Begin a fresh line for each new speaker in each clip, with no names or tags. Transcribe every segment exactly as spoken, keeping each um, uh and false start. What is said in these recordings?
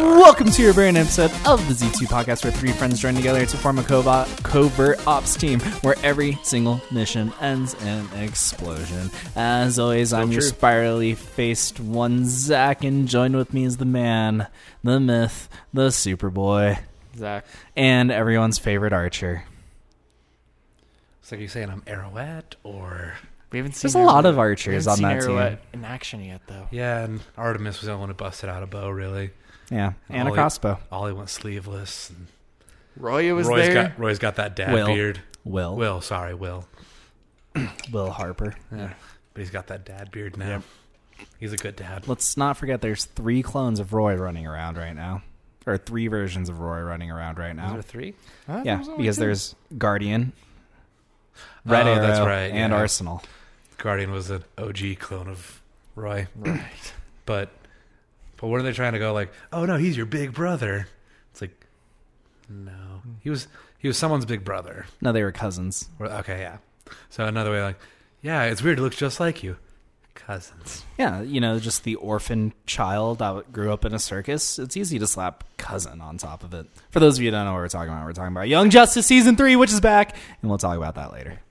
Welcome to your brand new episode of the Z two Podcast, where three friends join together to form a co- covert ops team where every single mission ends in an explosion. As always, so I'm true. your spirally faced one, Zach, and joined with me is the man, the myth, the Superboy,
Zach,
and everyone's favorite archer.
It's like you're saying I'm Arrowette, or
we haven't seen.
There's a lot of archers on that
Arrowette
team
in action yet, though.
Yeah, and Artemis was the only one who busted out a bow, really.
Yeah, and
Ollie,
a crossbow.
Ollie went sleeveless. And
Roy was
Roy's
there.
Got, Roy's got that dad
Will.
beard.
Will.
Will, sorry, Will.
Will Harper.
Yeah, but he's got that dad beard now. Yep. He's a good dad.
Let's not forget there's three clones of Roy running around right now. Or three versions of Roy running around right now.
Is there three?
Huh?
Yeah,
There
because
two.
there's Guardian, Red
oh,
Arrow,
that's right,
and
yeah.
Arsenal.
Guardian was an O G clone of Roy.
Right.
But but what are they trying to go like, oh no, he's your big brother. It's like, no. He was he was someone's big brother.
No, they were cousins.
Or, okay, yeah. So another way like, yeah, it's weird, it looks just like you. Cousins.
Yeah, you know, just the orphan child that grew up in a circus. It's easy to slap cousin on top of it. For those of you who don't know what we're talking about, we're talking about Young Justice Season three, which is back, and we'll talk about that later.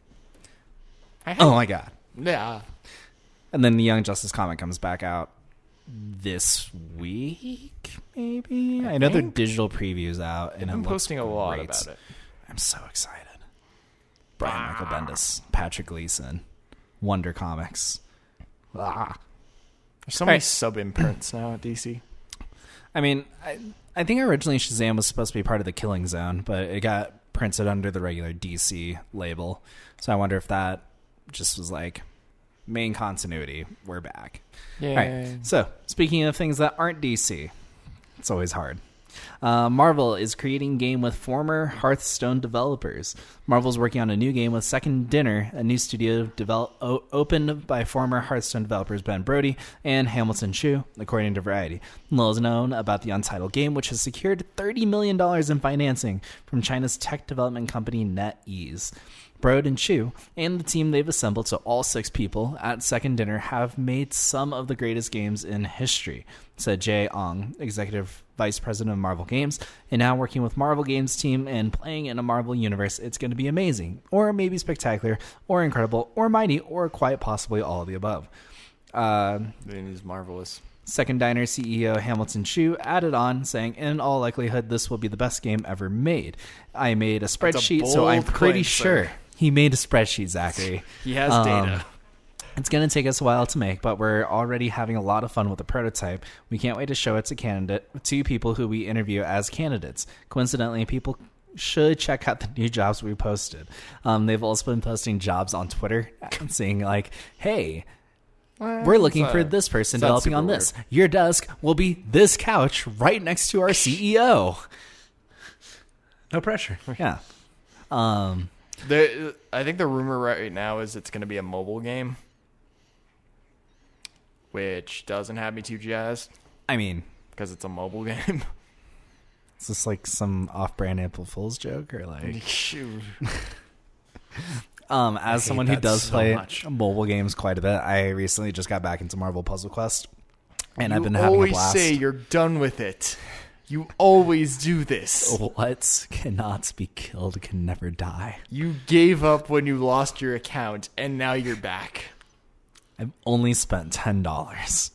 Oh my god.
Yeah.
And then the Young Justice comic comes back out this week, maybe? I,
I
know their
think.
digital preview's out, and
I'm
it looks
posting a lot
great.
about it.
I'm so excited. Brian Michael Bendis, Patrick Gleason, Wonder Comics. Ah.
There's so many
Right.
sub imprints now at D C.
I mean, I, I think originally Shazam was supposed to be part of the Killing Zone, but it got printed under the regular D C label. So I wonder if that just was like main continuity. We're back.
Yeah.
All right. So speaking of things that aren't D C, it's always hard. Uh, Marvel is creating a game with former Hearthstone developers. Marvel's working on a new game with Second Dinner, a new studio develop, o- opened by former Hearthstone developers Ben Brody and Hamilton Chu, according to Variety. Little is known about the untitled game, which has secured thirty million dollars in financing from China's tech development company NetEase. Brode and Chu and the team they've assembled, so all six people at Second Dinner, have made some of the greatest games in history, said Jay Ong, executive vice president of Marvel Games. And now working with Marvel Games team and playing in a Marvel universe, it's going to be amazing, or maybe spectacular, or incredible, or mighty, or quite possibly all of the above. Uh,
It is marvelous.
Second Diner C E O Hamilton Chu added on, saying, in all likelihood, this will be the best game ever made. I made a spreadsheet, so I'm
bold
pretty
claim,
sure
sir.
he made a spreadsheet, Zachary.
He has
Um,
data.
It's going to take us a while to make, but we're already having a lot of fun with the prototype. We can't wait to show it to candidate to people who we interview as candidates. Coincidentally, people should check out the new jobs we posted. Um, they've also been posting jobs on Twitter and saying like, hey, we're looking
It's,
for
uh,
this person
it's not
developing
super
on this.
weird.
Your desk will be this couch right next to our C E O.
No pressure.
Yeah. Um,
The, I think the rumor right now is it's going to be a mobile game, which doesn't have me too jazzed
I mean,
because it's a mobile game.
is this like some off-brand April Fool's joke or like...
Shoot.
Um, as
hate
someone who
that
does
so
play
much.
mobile games quite a bit, I recently just got back into Marvel Puzzle Quest, and
you
I've been having a
always
blast.
say you're done with it. You always do this.
What cannot be killed can never die.
You gave up when you lost your account, and now you're back.
I've only spent ten dollars.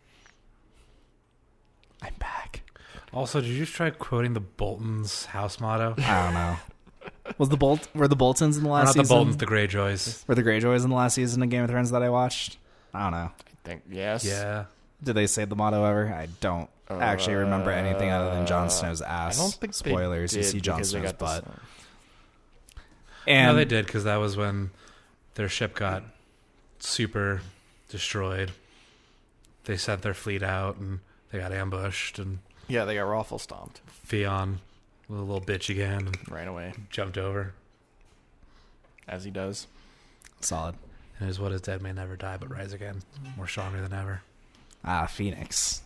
I'm back.
Also, did you just try quoting the Boltons house motto?
I don't know. Was the Bolt were the Boltons in the
Or
last
not the
season?
Boltons, the Greyjoys.
Were the Greyjoys in the last season of Game of Thrones that I watched? I don't know.
I think yes.
Yeah.
Did they say the motto ever? I don't actually remember anything other than Jon Snow's ass.
I don't think they
Spoilers. You
did
see Jon
because they
Snow's
got the
butt.
snow.
And
no, they did, because that was when their ship got super destroyed. They sent their fleet out, and they got ambushed, and
Yeah, they got raffle stomped.
Theon was a little bitch again and
Ran away,
jumped over.
as he does.
solid.
And is what is dead may never die, but rise again, more stronger than ever.
Ah, Phoenix.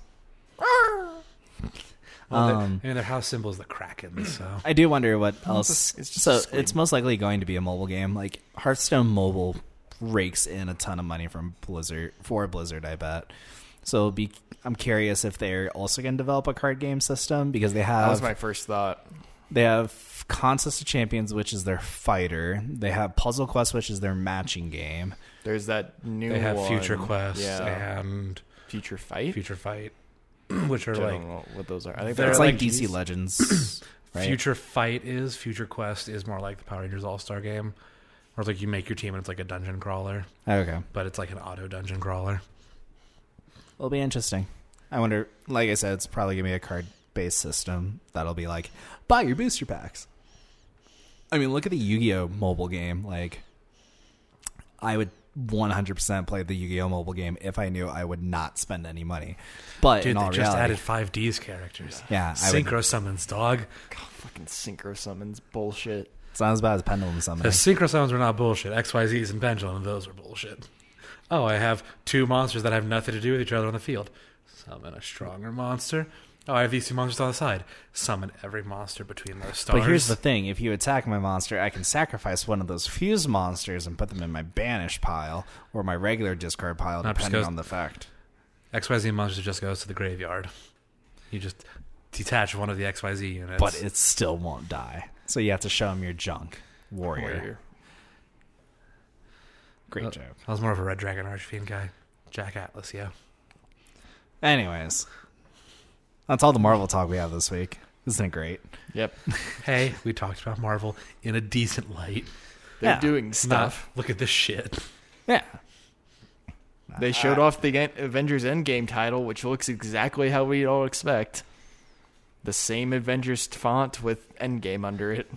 Well, they-
Um,
I mean, their house symbol is the Kraken, so...
I do wonder what
Well,
else.
it's a- it's just a
so
squid.
it's most likely going to be a mobile game. Like Hearthstone Mobile rakes in a ton of money from Blizzard for Blizzard, I bet. So it'll be. I'm curious if they're also going to develop a card game system because they have.
That was my first thought.
They have Contest of Champions, which is their fighter. They have Puzzle Quest, which is their matching game.
There's that new
They have
one.
Future Quest
Yeah.
and
Future Fight?
Future Fight, which are
I
like
don't know what those are. I think
They're
they're
It's like
like
D C
these-
Legends. Right?
Future Fight is. Future Quest is more like the Power Rangers All Star game, where it's like you make your team and it's like a dungeon crawler,
Okay.
but it's like an auto dungeon crawler.
It'll be interesting. I wonder, like I said, it's probably going to be a card-based system that'll be like, buy your booster packs. I mean, look at the Yu-Gi-Oh! Mobile game. Like, I would one hundred percent play the Yu-Gi-Oh! Mobile game if I knew I would not spend any money. But
Dude,
in
they
all
just
reality,
added five D's characters.
yeah, I would,
Synchro summons, dog.
God, fucking synchro summons bullshit.
it's not as bad as Pendulum Summoning.
The synchro summons were not bullshit. X Y Z's and Pendulum, those were bullshit. Oh, I have two monsters that have nothing to do with each other on the field. Summon a stronger monster. Oh, I have these two monsters on the side. Summon every monster between those stars.
But here's the thing. If you attack my monster, I can sacrifice one of those fused monsters and put them in my banish pile or my regular discard pile,
No, it just
depending
goes-
on the fact.
X Y Z monster just goes to the graveyard. You just detach one of the X Y Z units.
But it still won't die. So you have to show him your junk. Warrior.
Warrior.
Great
Uh,
joke.
I was more of a Red Dragon Archfiend guy. Jack Atlas, yeah.
Anyways, that's all the Marvel talk we have this week. Isn't it great?
Yep.
Hey, we talked about Marvel in a decent light.
They're
Yeah.
doing stuff.
Not, look at this shit.
Yeah.
They showed off the Gan- Avengers Endgame title, which looks exactly how we'd all expect. The same Avengers font with Endgame under it.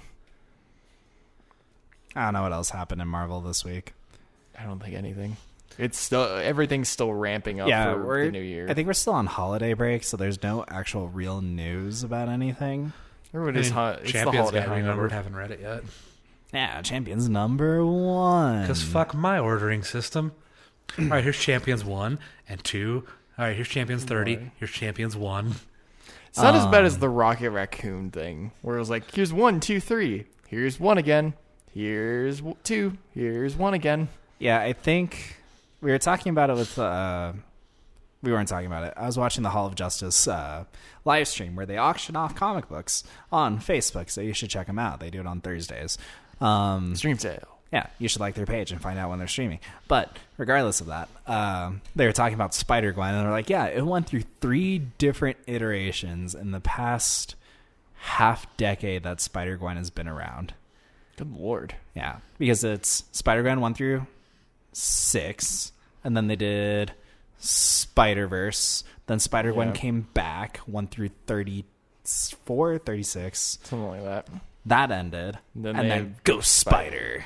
I don't know what else happened in Marvel this week.
I don't think anything. It's still everything's still ramping up
yeah,
for
we're,
the new year.
I think we're still on holiday break, so there's no actual real news about anything.
Everybody's
I mean,
hot. It's the
Champions
holiday
got renumbered.
hangover.
Haven't read it yet.
Yeah, Champions number one.
Because fuck my ordering system. All right, here's Champions one and two. All right, here's Champions thirty.
Boy.
Here's Champions one.
It's not as bad as
Um,
the Rocket Raccoon thing, where it was like, here's one, two, three. Here's one again. Here's w- two. Here's one again.
Yeah, I think we were talking about it with. Uh, we weren't talking about it. I was watching the Hall of Justice uh, live stream where they auction off comic books on Facebook, so you should check them out. They do it on Thursdays. Um,
Stream sale.
yeah, you should like their page and find out when they're streaming. But regardless of that, um, they were talking about Spider-Gwen, and they're like, yeah, it went through three different iterations in the past half decade that Spider-Gwen has been around.
Good lord.
Yeah, because it's Spider-Gwen one through six, and then they did Spider-Verse. Then Spider-Gwen
Yeah.
came back one through thirty-four, thirty-six.
Something like that.
That ended,
Then
and
they
then
have
Ghost Spider.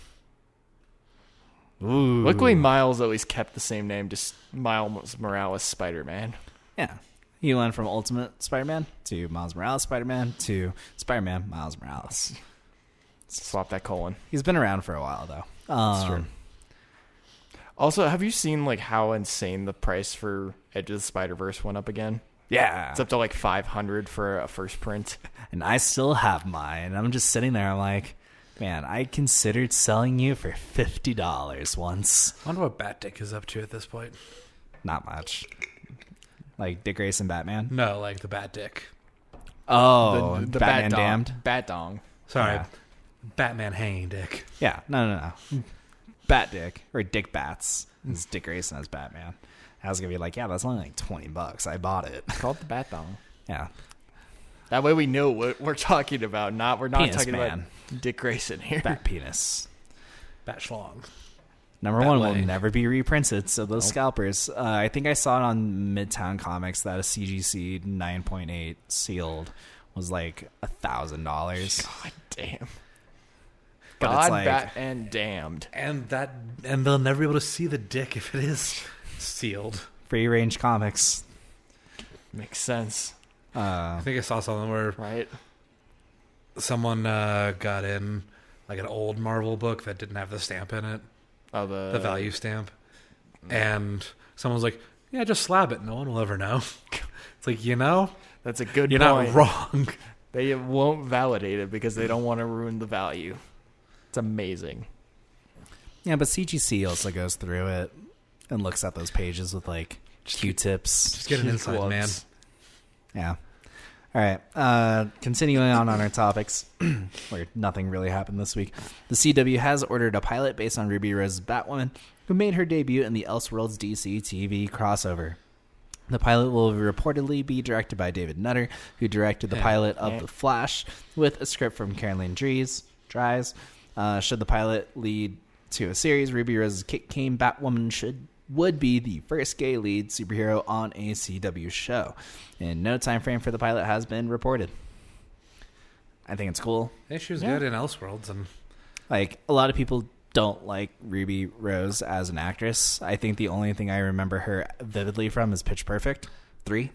Ooh,
Luckily, Miles at least kept the same name, just Miles Morales Spider-Man.
yeah. He went from Ultimate Spider-Man to Miles Morales Spider-Man to Spider-Man Miles Morales.
Swap that colon.
He's been around for a while though. Um,
That's true. Also, have you seen like how insane the price for Edge of the Spider-Verse went up again?
Yeah,
It's up to like five hundred for a first print.
and I still have mine. I'm just sitting there. I'm like, man, I considered selling you for fifty dollars once.
I wonder what Bat Dick is up to at this point.
Not much. Like Dick Grayson Batman.
No, like the Bat Dick.
Oh,
the, the
Batman
Bat Dong.
Damned.
Bat Dong.
Sorry,
Yeah.
Batman hanging Dick.
Yeah, no, no, no. Bat Dick or Dick Bats is Dick Grayson as Batman. I was gonna be like, yeah, that's only like twenty bucks. I bought it.
Call it the Bat Dong.
Yeah,
That way we know what we're talking about. Not we're not
Penis
talking
Man.
about Dick Grayson here.
Bat Penis.
Bat Schlong.
Number
Bat
one
Leg.
will never be reprinted. So those scalpers. Uh, I think I saw it on Midtown Comics that a C G C nine point eight sealed was like a thousand dollars.
God damn.
But
God,
it's like-
Bat, and Damned.
And that, and they'll never be able to see the dick if it is sealed.
Free range comics.
Makes sense,
Uh,
I think I saw something where
right?
someone uh, got in like an old Marvel book that didn't have the stamp in it,
Oh, the
the value stamp, and someone was like, "Yeah, just slab it. No one will ever know." It's like, you know,
That's a good
you're
point.
not wrong.
They won't validate it because they don't want to ruin the value. It's amazing.
yeah, but C G C also goes through it and looks at those pages with like Q-tips.
Just get an
Kid
inside,
gloves.
man.
Yeah. All right. Uh, continuing on on our topics, where nothing really happened this week. The C W has ordered a pilot based on Ruby Rose's Batwoman, who made her debut in the Elseworlds D C T V crossover. The pilot will reportedly be directed by David Nutter, who directed the
Yeah.
pilot of
Yeah.
The Flash, with a script from Caroline Dries. Dries. Uh, should the pilot lead to a series, Ruby Rose's Kit Kane Batwoman should would be the first gay lead superhero on a C W show. And no time frame for the pilot has been reported. I think it's cool.
I think she was
Yeah.
good in Elseworlds, and
Like, a lot of people don't like Ruby Rose as an actress. I think the only thing I remember her vividly from is Pitch Perfect three.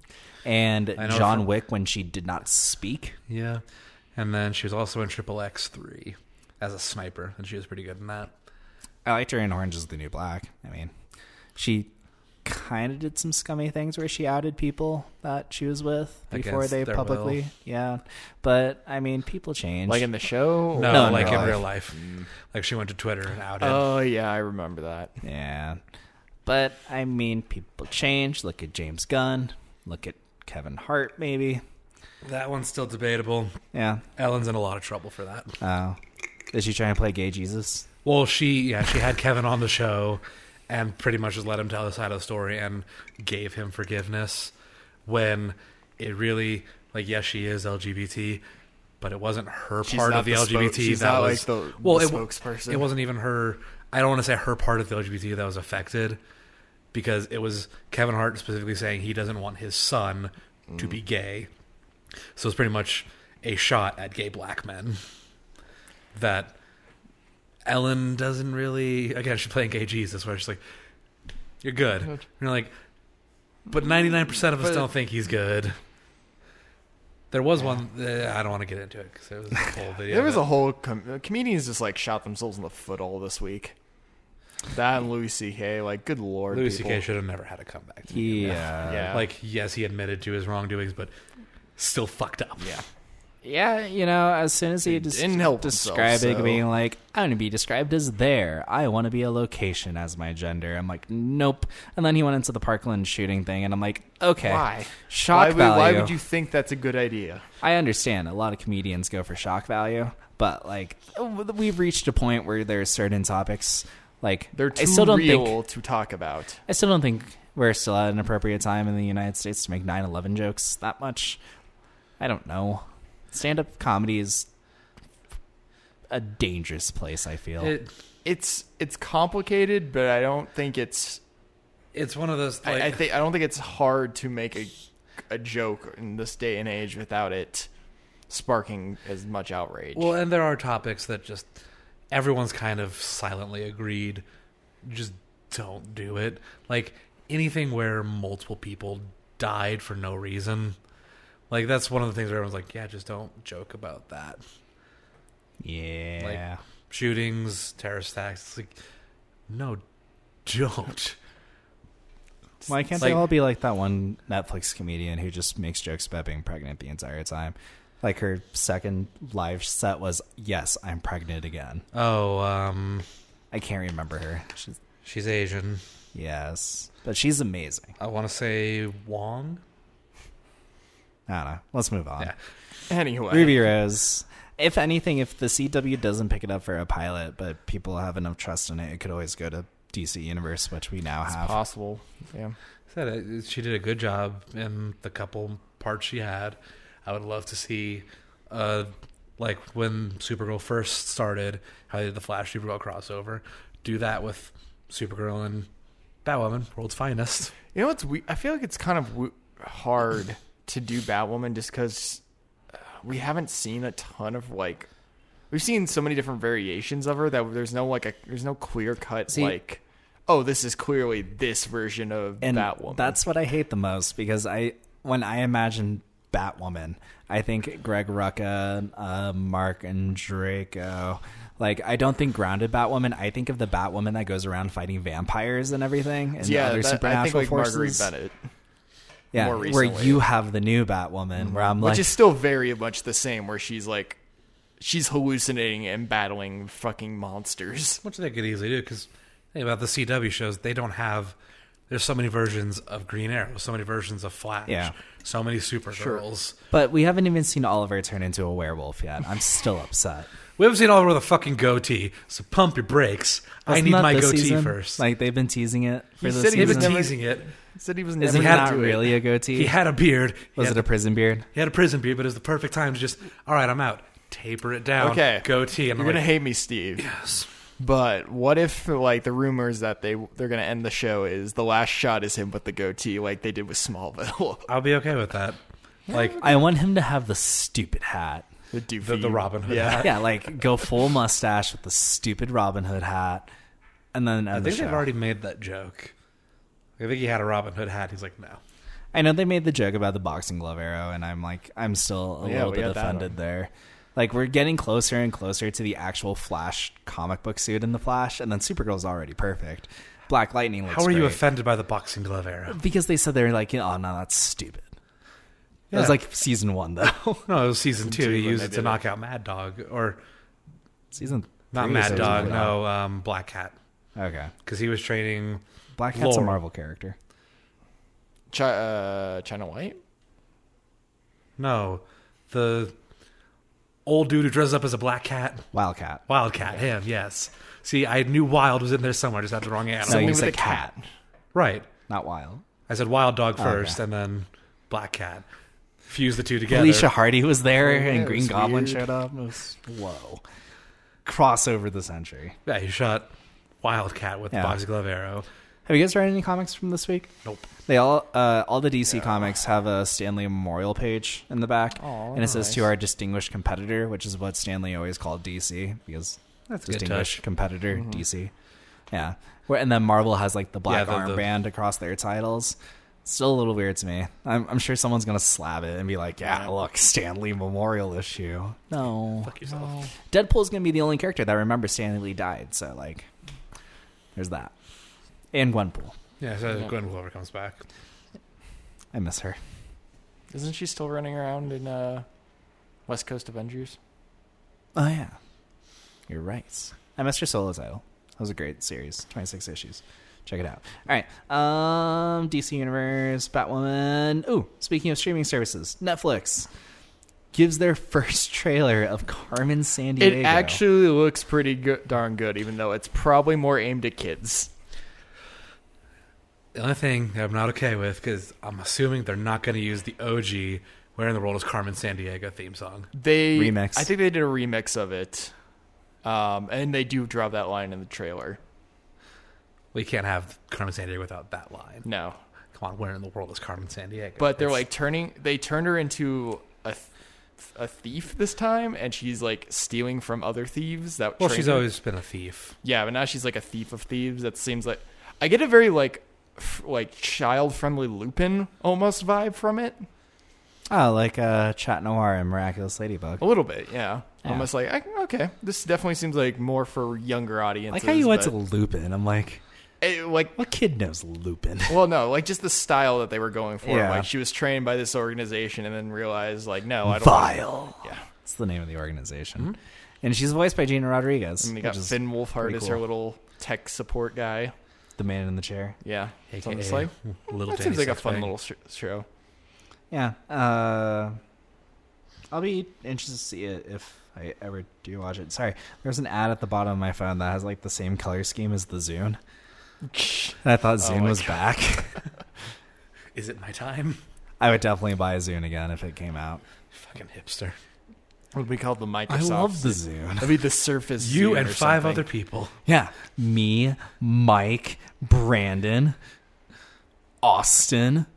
And
I know
John
from-
Wick when she did not speak.
yeah, and then she was also in Triple X three as a sniper, and she was pretty good in that.
I liked her in Orange is the New Black. I mean, she kind of did some scummy things where she outed people that she was with before
Against
they
their
publicly.
will.
Yeah. But, I mean, people change.
Like in the show?
No,
No, in
like
real
in
life.
real life, like she went to Twitter and outed.
Oh, yeah, I remember that.
Yeah. But, I mean, people change. Look at James Gunn. Look at Kevin Hart, maybe.
That one's still debatable.
Yeah.
Ellen's in a lot of trouble for that.
Oh. Is she trying to play gay Jesus?
Well, she yeah she had Kevin on the show, and pretty much just let him tell his side of the story and gave him forgiveness when it really, like, yes, she is L G B T, but it wasn't her
She's
part
not
of the,
the
L G B T
spoke- she's
that
not,
was
like, the-
well
the
it,
spokesperson.
It wasn't even her. I don't want to say her part of the L G B T that was affected, because it was Kevin Hart specifically saying he doesn't want his son to be gay. So it's pretty much a shot at gay black men that Ellen doesn't really, again, she's playing gay Jesus, where she's like, you're good. And you're like, but ninety-nine percent of us
But-
don't think he's good. There was one, uh, I don't want to get into it, because there was a whole video.
There was
that-
a whole com- comedians just like shot themselves in the foot all this week. That and Louis C K, like, good lord,
Louis C
people.
K should have never had a comeback. to
He,
begin
uh,
with.
Yeah.
Like, yes, he admitted to his wrongdoings, but still fucked up.
Yeah.
Yeah, you know, as soon as he
He
just
didn't help himself,
describing
so-
being like, I want to be described as there. I want to be a location as my gender. I'm like, nope. And then he went into the Parkland shooting thing, and I'm like, okay.
Why?
Shock
Why would,
value.
why would you think that's a good idea?
I understand a lot of comedians go for shock value, but like we've reached a point where there's certain topics like
They're too
I still don't
real
think
to talk about.
I still don't think we're still at an appropriate time in the United States to make nine eleven jokes that much. I don't know. Stand-up comedy is a dangerous place, I feel.
It,
It's it's complicated, but I don't think it's.
it's one of those, like,
I, I think I don't think it's hard to make a a joke in this day and age without it sparking as much outrage.
well, and there are topics that just everyone's kind of silently agreed, just don't do it. Like anything where multiple people died for no reason. Like, that's one of the things where everyone's like, yeah, just don't joke about that.
yeah.
Shootings, terrorist attacks. It's like, no, don't.
Why can't
like-
they all be like that one Netflix comedian who just makes jokes about being pregnant the entire time? Like her second live set was, yes, I'm pregnant again.
Oh, um,
I can't remember her. She's,
she's Asian.
yes. But she's amazing.
I want to say Wong.
I don't know. Let's move on.
Yeah.
anyway,
Ruby Rose. If anything, if the C W doesn't pick it up for a pilot, but people have enough trust in it, it could always go to D C Universe, which we now
it's
have.
possible. Yeah.
Said it, she did a good job in the couple parts she had. I would love to see, uh, like when Supergirl first started, how they did the Flash Supergirl crossover. Do that with Supergirl and Batwoman, world's finest.
You know what's we? I feel like it's kind of w- hard to do Batwoman just because we haven't seen a ton of like. We've seen so many different variations of her that there's no like a there's no clear cut
See-
like. Oh, this is clearly this version of
And
Batwoman.
that's what I hate the most, because I when I imagine Batwoman, I think Greg Rucka, uh, Mark and Draco. Like, I don't think grounded Batwoman. I think of the Batwoman that goes around fighting vampires and everything, and
yeah.
other
That,
supernatural
I think like
forces.
Marguerite Bennett,
yeah,
more
where
recently.
you have the new Batwoman, where I'm
which
like,
is still very much the same, where she's like, she's hallucinating and battling fucking monsters.
Which they could easily do, because think about the C W shows. They don't have, there's so many versions of Green Arrow, so many versions of Flash,
Yeah.
so many Supergirls.
But we haven't even seen Oliver turn into a werewolf yet. I'm still upset.
We haven't seen Oliver with a fucking goatee, so pump your brakes. I
Wasn't
need
that
my
this
goatee
season?
first.
Like they've been teasing it for
He
this
said he
They've
was
been
season.
never-
teasing it.
He said he was
Is
never
it
had
not
into it.
really a goatee?
He had a beard. He
Was
had,
it a prison beard?
He had a prison beard, but it was the perfect time to just, all right, I'm out. Taper it down.
Okay.
Goatee. And
You're
I'm
gonna
like,
hate me, Steve.
yes.
But what if like the rumors that they they're gonna end the show is the last shot is him with the goatee, like they did with Smallville,
I'll be okay with that. Like
I want him to have the stupid hat.
the doofy,
the, the Robin Hood
yeah.
hat.
Yeah, like go full mustache with the stupid Robin Hood hat, and then
I
end the
think
show.
they've already made that joke. I think he had a Robin Hood hat. He's like, no.
I know they made the joke about the boxing glove arrow, and I'm like, I'm still a
Yeah,
little
we
bit
got that
offended
one.
there. Like we're getting closer and closer to the actual Flash comic book suit in the Flash, and then Supergirl's already perfect. Black Lightning looks
How are you
great.
offended by the boxing glove arrow?
Because they said they were like, oh no, that's stupid. It
Yeah.
was like season one though.
No, it was season two.
two
He
when
used
they
it to
did
knock out Mad Dog. Or
season
not
three,
Mad
season
Dog,
one.
no, um, Black Cat.
Okay,
Because he was training...
Black Cat's a
Laurel.
Marvel character.
Ch- uh, China White.
No, the old dude who dresses up as a black cat.
Wildcat.
Wildcat, him, yes. See, I knew Wild was in there somewhere. I just had the wrong animal.
No,
Something
you
with
said
a cat.
cat,
Right.
not Wild.
I said Wild Dog
Oh,
first,
okay.
and then Black Cat. Fuse the two together.
Alicia Hardy was there,
Oh, yeah,
and
it
Green
was
Goblin
weird.
showed up. It was whoa. Crossover the century.
Yeah, he shot Wildcat with
Yeah.
the boxing glove arrow.
Have you guys read any comics from this week?
Nope.
They all, uh, all the D C comics have a Stanley memorial page in the back,
Aw,
and it says
nice.
to our distinguished competitor, which is what Stanley always called D C because
That's a good
distinguished
touch.
competitor
Mm-hmm.
D C. Yeah, where and then Marvel has like the black
Yeah, the- the-
armband across their titles. Still a little weird to me. I'm, I'm sure someone's gonna slap it and be like, "Yeah,
Yeah.
look, Stanley memorial issue." No,
Fuck yourself.
Deadpool's gonna be the only character that remembers Stanley Lee died. So like, there's that, and Gwenpool.
Yeah, so
Yeah.
Gwen Glover comes back.
I miss her.
Isn't she still running around in uh, West Coast Avengers?
Oh yeah, you're right. I missed your solo title. That was a great series. twenty-six issues. Check it out. All right. Um, D C Universe, Batwoman. Ooh, speaking of streaming services, Netflix gives their first trailer of Carmen Sandiego.
It actually looks pretty good, darn good, even though it's probably more aimed at kids.
The only thing that I'm not okay with, because I'm assuming they're not going to use the O G Where in the World is Carmen Sandiego theme song.
They
Remix.
I think they did a remix of it, um, and they do drop that line in the trailer.
We can't have Carmen Sandiego without that line.
No,
Come on, where in the world is Carmen Sandiego?
but they're
It's-
like turning. They turned her into a th- a thief this time, and she's like stealing from other thieves. That
well,
trained
she's
her.
always been a thief.
Yeah, but now she's like a thief of thieves. That seems like I get a very like f- like child friendly Lupin almost vibe from it.
Oh, like uh, Chat Noir and Miraculous Ladybug.
A little bit, yeah.
Yeah.
Almost like I, okay, this definitely seems like more for younger
I
audiences.
like how you went to
but-
Lupin. I'm like,
Eh, like
what kid knows Lupin?
well, no, like just the style that they were going for.
Yeah.
Like she was trained by this organization and then realized like no, I don't.
Vile.
Yeah,
That's the name of the organization. And she's voiced by Gina Rodriguez,
and they
which
got
is
Finn Wolfhard
pretty
as her
cool.
little tech support guy.
the man in the chair.
Yeah,
A
so
K
I'm
A
just like
Little
that seems
Danny
like a fun
Sixpack.
little sh- show.
Yeah. Uh, I'll be interested to see it if I ever do watch it. Sorry, there's an ad at the bottom of my phone that has like the same color scheme as the Zune. And I thought
Oh
Zune
my
was
God.
back.
Is it my time?
I would definitely buy a Zune again if it came out.
Fucking hipster.
What would we call the Microsoft?
I love the Zune.
That'd be the Surface.
You
Zune
and
or
five
something.
other people.
Yeah, me, Mike, Brandon, Austin,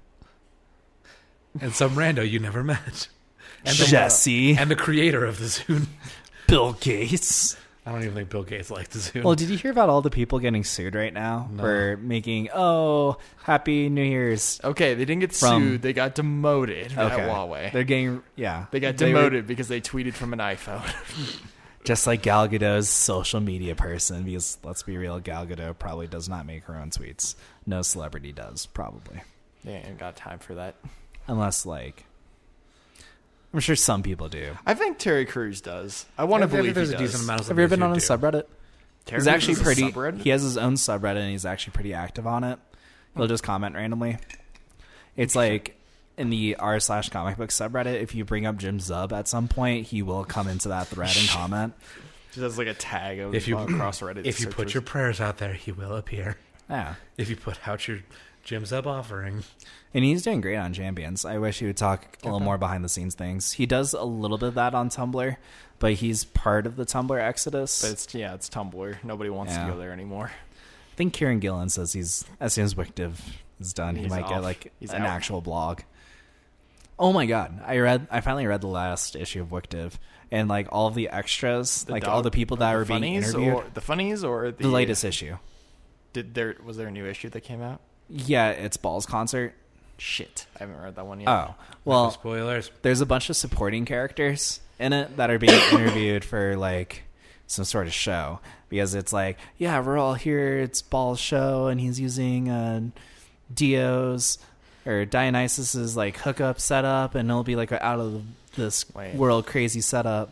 And some rando you never met. And the,
Jesse,
and the creator of the Zune.
Bill Gates.
I don't even think Bill Gates liked the Zune.
Well, did you hear about all the people getting sued right now
No.
for making, oh, Happy New Year's?
Okay, they didn't get
From-
sued. They got demoted at
Okay.
Huawei.
They're getting, yeah.
They got
were-
demoted because they tweeted from an iPhone.
just like Gal Gadot's social media person, because let's be real, Gal Gadot probably does not make her own tweets. No celebrity does, probably.
They ain't got time for that.
Unless, like, I'm sure some people do.
I think Terry Crews does. I want to
I think
believe
there's
he
a
does.
decent amount of
Have you ever been
celebrities
on
who
his
do.
subreddit?
Terry
He's
Crews
actually
is a
pretty.
subreddit?
He has his own subreddit, and he's actually pretty active on it. They'll just comment randomly. It's like in the r slash comic book subreddit, if you bring up Jim Zub at some point, he will come into that thread and comment.
Just has like a tag of
If you
cross Reddit.
if you put your prayers out there, he will appear.
Yeah.
If you put out your Jim Zub offering.
And he's doing great on Champions. I wish he would talk a little more behind the scenes things. He does a little bit of that on Tumblr, but he's part of the Tumblr exodus.
But it's yeah, it's Tumblr. Nobody wants
Yeah.
to go there anymore.
I think Kieran Gillen says he's as soon as Wickdiv is done, he
He's
might get
off.
like
He's
an
out.
actual blog. Oh my god! I read. I finally read the last issue of Wickdiv, and like all of the extras,
The
like
dog-
all the people that
the
were being
funnies
interviewed.
or the funnies or the,
the latest issue.
Did there was there a new issue that came out?
Yeah, it's Ball's concert.
Shit, I haven't read that one yet.
Oh well,
Spoilers.
there's a bunch of supporting characters in it that are being interviewed for like some sort of show, because it's like, yeah, we're all here, it's Ball's show, and he's using uh Dio's or Dionysus's like hookup setup, and it'll be like out of this
Wait.
world crazy setup,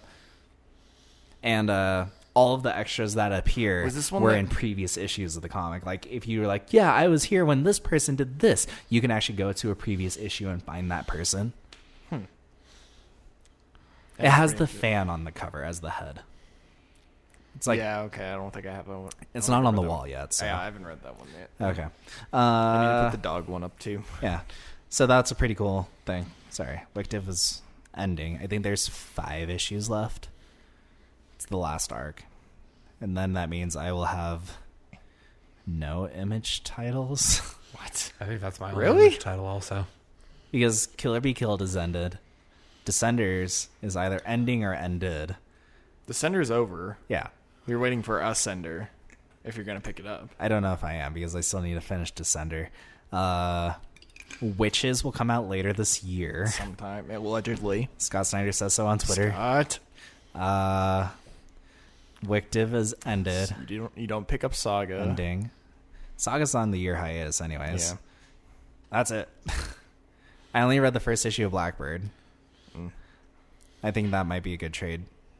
and uh all of the extras that appear
Was this one
were
that-
in previous issues of the comic. Like, if you were like, yeah, I was here when this person did this, you can actually go to a previous issue and find that person.
Hmm.
It
That's
has
pretty
the
interesting.
fan on the cover as the head. It's like,
yeah, okay. I don't think I have a.
it's
I don't
not on
remember
the
that
wall
one.
yet. So.
Yeah, I haven't read that one yet.
Okay.
I need to
Uh,
put the dog one up too.
yeah. So that's a pretty cool thing. Sorry. Wickdiv is ending. I think there's five issues left. It's the last arc. And then that means I will have no Image titles.
What?
I think that's my
Really?
language title also.
Because Killer Be Killed is ended. Descenders is either ending or ended.
The sender's over.
Yeah.
You're waiting for a sender if you're gonna pick it up.
I don't know if I am, because I still need to finish Descender. Uh, Witches will come out later this year.
Sometime, allegedly.
Scott Snyder says so on Twitter.
Scott.
Uh, Wickdiv is ended.
You don't. You don't pick up Saga.
Ending. Saga's on the year hiatus, anyways.
Yeah.
That's it. I only read the first issue of Blackbird.
Mm.
I think that might be a good trade.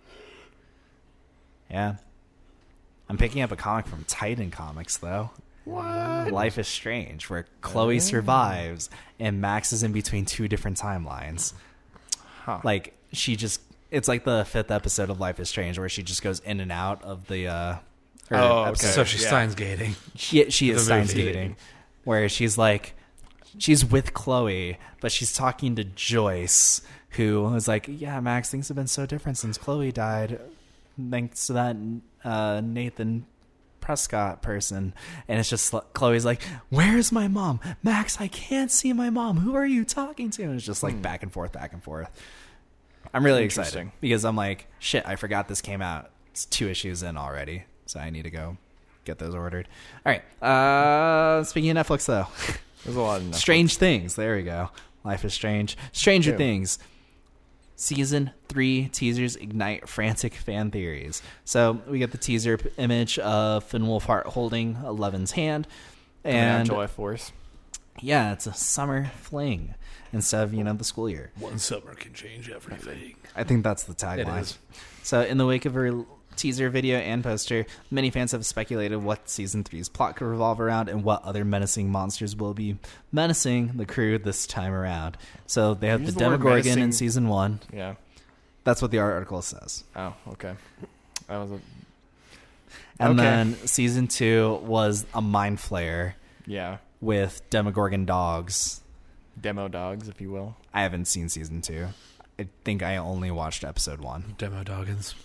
Yeah. I'm picking up a comic from Titan Comics, though.
What?
Life is Strange, where Chloe survives and Max is in between two different timelines.
Huh.
Like, she just... It's like the fifth episode of Life is Strange, where she just goes in and out of the... Uh, her
Oh, okay.
episode.
So she's
yeah.
Steins gating.
She, she is
The
Steins
movie.
Gating, where she's like, she's with Chloe, but she's talking to Joyce, who is like, yeah, Max, things have been so different since Chloe died, thanks to that uh, Nathan Prescott person. And it's just, Chloe's like, where's my mom? Max, I can't see my mom. Who are you talking to? And it's just like
Hmm.
back and forth, back and forth. I'm really excited
Interesting.
because I'm like, shit, I forgot this came out. It's two issues in already, so I need to go get those ordered. All right. Uh, speaking of Netflix, though,
There's a lot of Netflix.
Strange Things. There we go. Life is Strange. Stranger
Ew.
Things. Season three teasers ignite frantic fan theories. So we get the teaser p- image of Finn Wolfhard holding Eleven's hand,
Coming out
and
July fourth.
yeah, it's a summer fling instead of, you know, the school year.
One summer can change everything.
I think that's the
It
tagline.
is.
So, in the wake of her teaser video and poster, many fans have speculated what season three's plot could revolve around and what other menacing monsters will be menacing the crew this time around. So, they have
Use
the
the word
Demogorgon in
menacing.
season one.
Yeah.
That's what the article says.
Oh, okay. That was a
And
Okay.
then season two was a mind flayer
yeah
with Demogorgon dogs.
demo dogs, if you will.
I haven't seen season two. I think I only watched episode one.
Demo Doggins.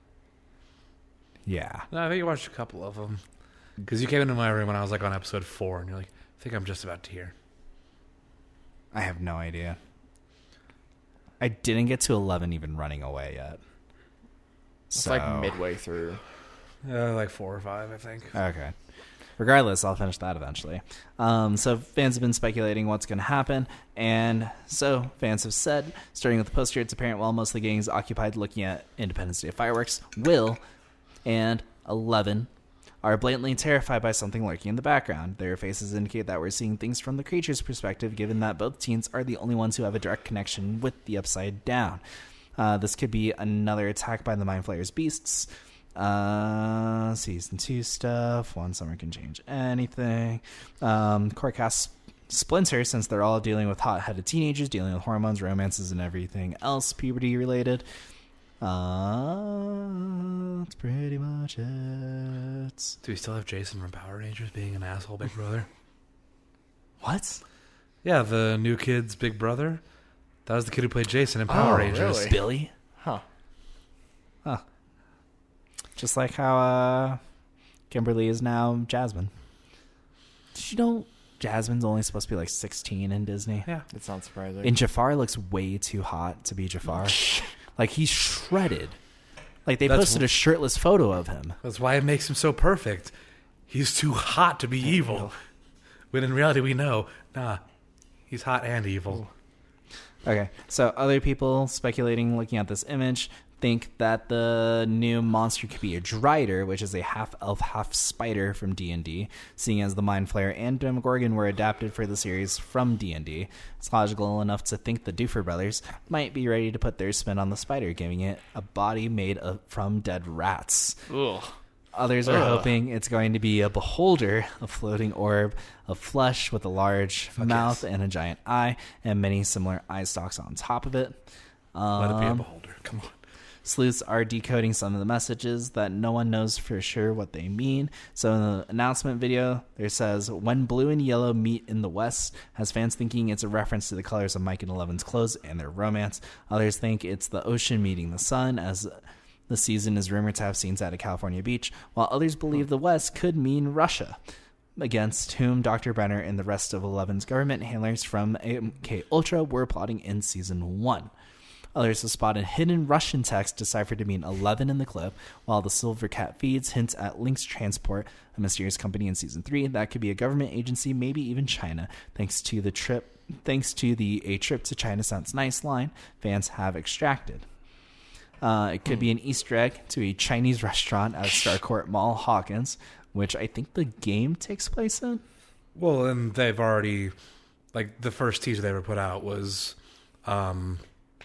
Yeah.
No, I think you watched a couple of them. Because you came into my room when I was like on episode four, and you're like, I think I'm just about to hear.
I have no idea. I didn't get to eleven even running away yet.
It's
So,
like midway through.
Uh, like four or five, I think.
Okay. Regardless, I'll finish that eventually. Um, so fans have been speculating what's going to happen, and so fans have said, starting with the poster, it's apparent while most of the gang is occupied looking at Independence Day fireworks, Will and Eleven are blatantly terrified by something lurking in the background. Their faces indicate that we're seeing things from the creature's perspective, given that both teens are the only ones who have a direct connection with the Upside Down. Uh, this could be another attack by the Mind Flayer's beasts, Uh, season two stuff. One summer can change anything. Um, core cast splinter since they're all dealing with hot-headed teenagers, dealing with hormones, romances, and everything else puberty related. Uh, that's pretty much it.
Do we still have Jason from Power Rangers being an asshole big brother?
What?
Yeah, the new kid's big brother. That was the kid who played Jason in Power
Oh,
Rangers.
really?
Billy?
Huh.
Huh. Just like how uh, Kimberly is now Jasmine. Did you know Jasmine's only supposed to be like sixteen in Disney?
Yeah.
It's not surprising.
And Jafar looks way too hot to be Jafar. Like, he's shredded. Like, they
That's
posted a shirtless photo of him.
That's why it makes him so perfect. He's too hot to be evil. When in reality we know, nah, he's hot and evil.
Okay, so other people speculating, looking at this image, think that the new monster could be a Drider, which is a half-elf, half-spider from D and D, seeing as the Mind Flayer and Demogorgon were adapted for the series from D and D. It's logical enough to think the Doofer brothers might be ready to put their spin on the spider, giving it a body made of, from dead rats.
Ugh.
Others are
Ugh.
hoping it's going to be a beholder, a floating orb of flesh with a large
Fuck
mouth
yes.
and a giant eye, and many similar eye stalks on top of it. Um,
Let it be a beholder. Come on.
Sleuths are decoding some of the messages that no one knows for sure what they mean. So in the announcement video, there says, when blue and yellow meet in the west, has fans thinking it's a reference to the colors of Mike and Eleven's clothes and their romance. Others think it's the ocean meeting the sun, as the season is rumored to have scenes at a California beach, while others believe the west could mean Russia, against whom Doctor Brenner and the rest of Eleven's government handlers from M K Ultra were plotting in season one. Others have spotted hidden Russian text deciphered to mean eleven in the clip, while the Silver Cat feeds hints at Lynx Transport, a mysterious company in season three that could be a government agency, maybe even China, thanks to the trip, thanks to the "A Trip to China Sounds Nice" line fans have extracted. Uh, it could be an Easter egg to a Chinese restaurant at Starcourt Mall, Hawkins, which I think the game takes place in.
Well, and they've already, like, the first teaser they ever put out was, um,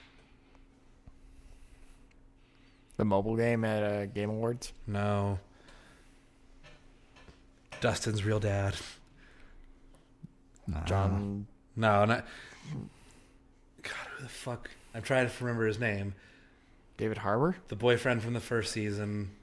The mobile game at uh, Game Awards.
no, Dustin's real dad.
John.
No, not, God, who the fuck? I'm trying to remember his name.
David Harbour.
The boyfriend from the first season.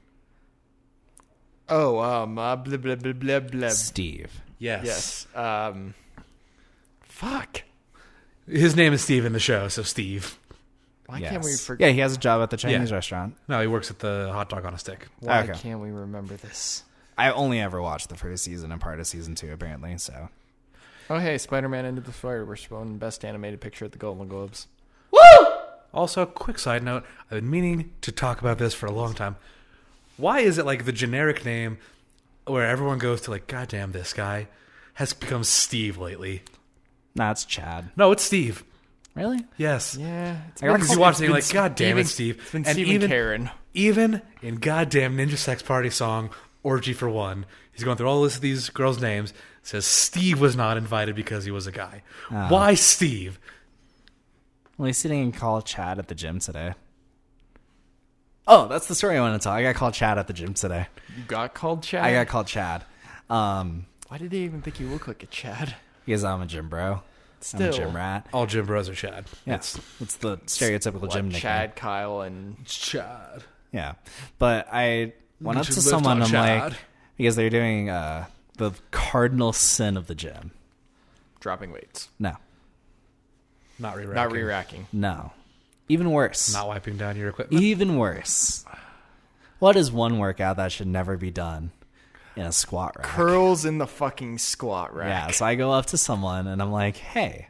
Oh, um, uh, blah blah blah blah blah.
Steve.
Yes.
Yes. Um. Fuck.
His name is Steve in the show, so Steve.
Why
Yes.
can't we forget?
Yeah, he has a job at the Chinese
Yeah.
restaurant.
No, he works at the hot dog on a stick.
Why
Okay.
can't we remember this?
I only ever watched the first season and part of season two, apparently, so.
Oh, hey, Spider-Man Into the Spider-Verse won Best Animated Picture at the Golden Globes.
Also, quick side note, I've been meaning to talk about this for a long time. Why is it like the generic name where everyone goes to like, God damn, this guy has become Steve lately?
Nah, it's Chad.
No, it's Steve.
Really?
Yes.
Yeah. It's
I got
been-
Because you watch it and you're
it's
like,
been
God damn it,
Steve-
Steve.
It's been
And
Steve
even-
and Karen.
Even in goddamn Ninja Sex Party song, Orgy for One, he's going through all this, these girls' names, says Steve was not invited because he was a guy.
Oh.
Why Steve?
Well, he's sitting and called Chad at the gym today. Oh, that's the story I want to tell. I got called Chad at the gym today.
You got called Chad?
I got called Chad. Um,
Why did they even think you look like a Chad?
because I'm a gym bro. I'm
Still.
a gym rat.
All gym bros are Chad.
Yeah, it's, it's the stereotypical
What,
gym nickname.
Chad, Kyle, and...
Chad.
Yeah, but I went up
Get
to
your lift
someone.
on,
I'm like,
Chad.
because they're doing uh, the cardinal sin of the gym.
dropping weights.
No,
Not re-racking.
Not re-racking.
no, even worse.
Not wiping down your equipment.
Even worse. What is one workout that should never be done in a squat rack?
Curls in the fucking squat rack.
Yeah, so I go up to someone and I'm like, hey,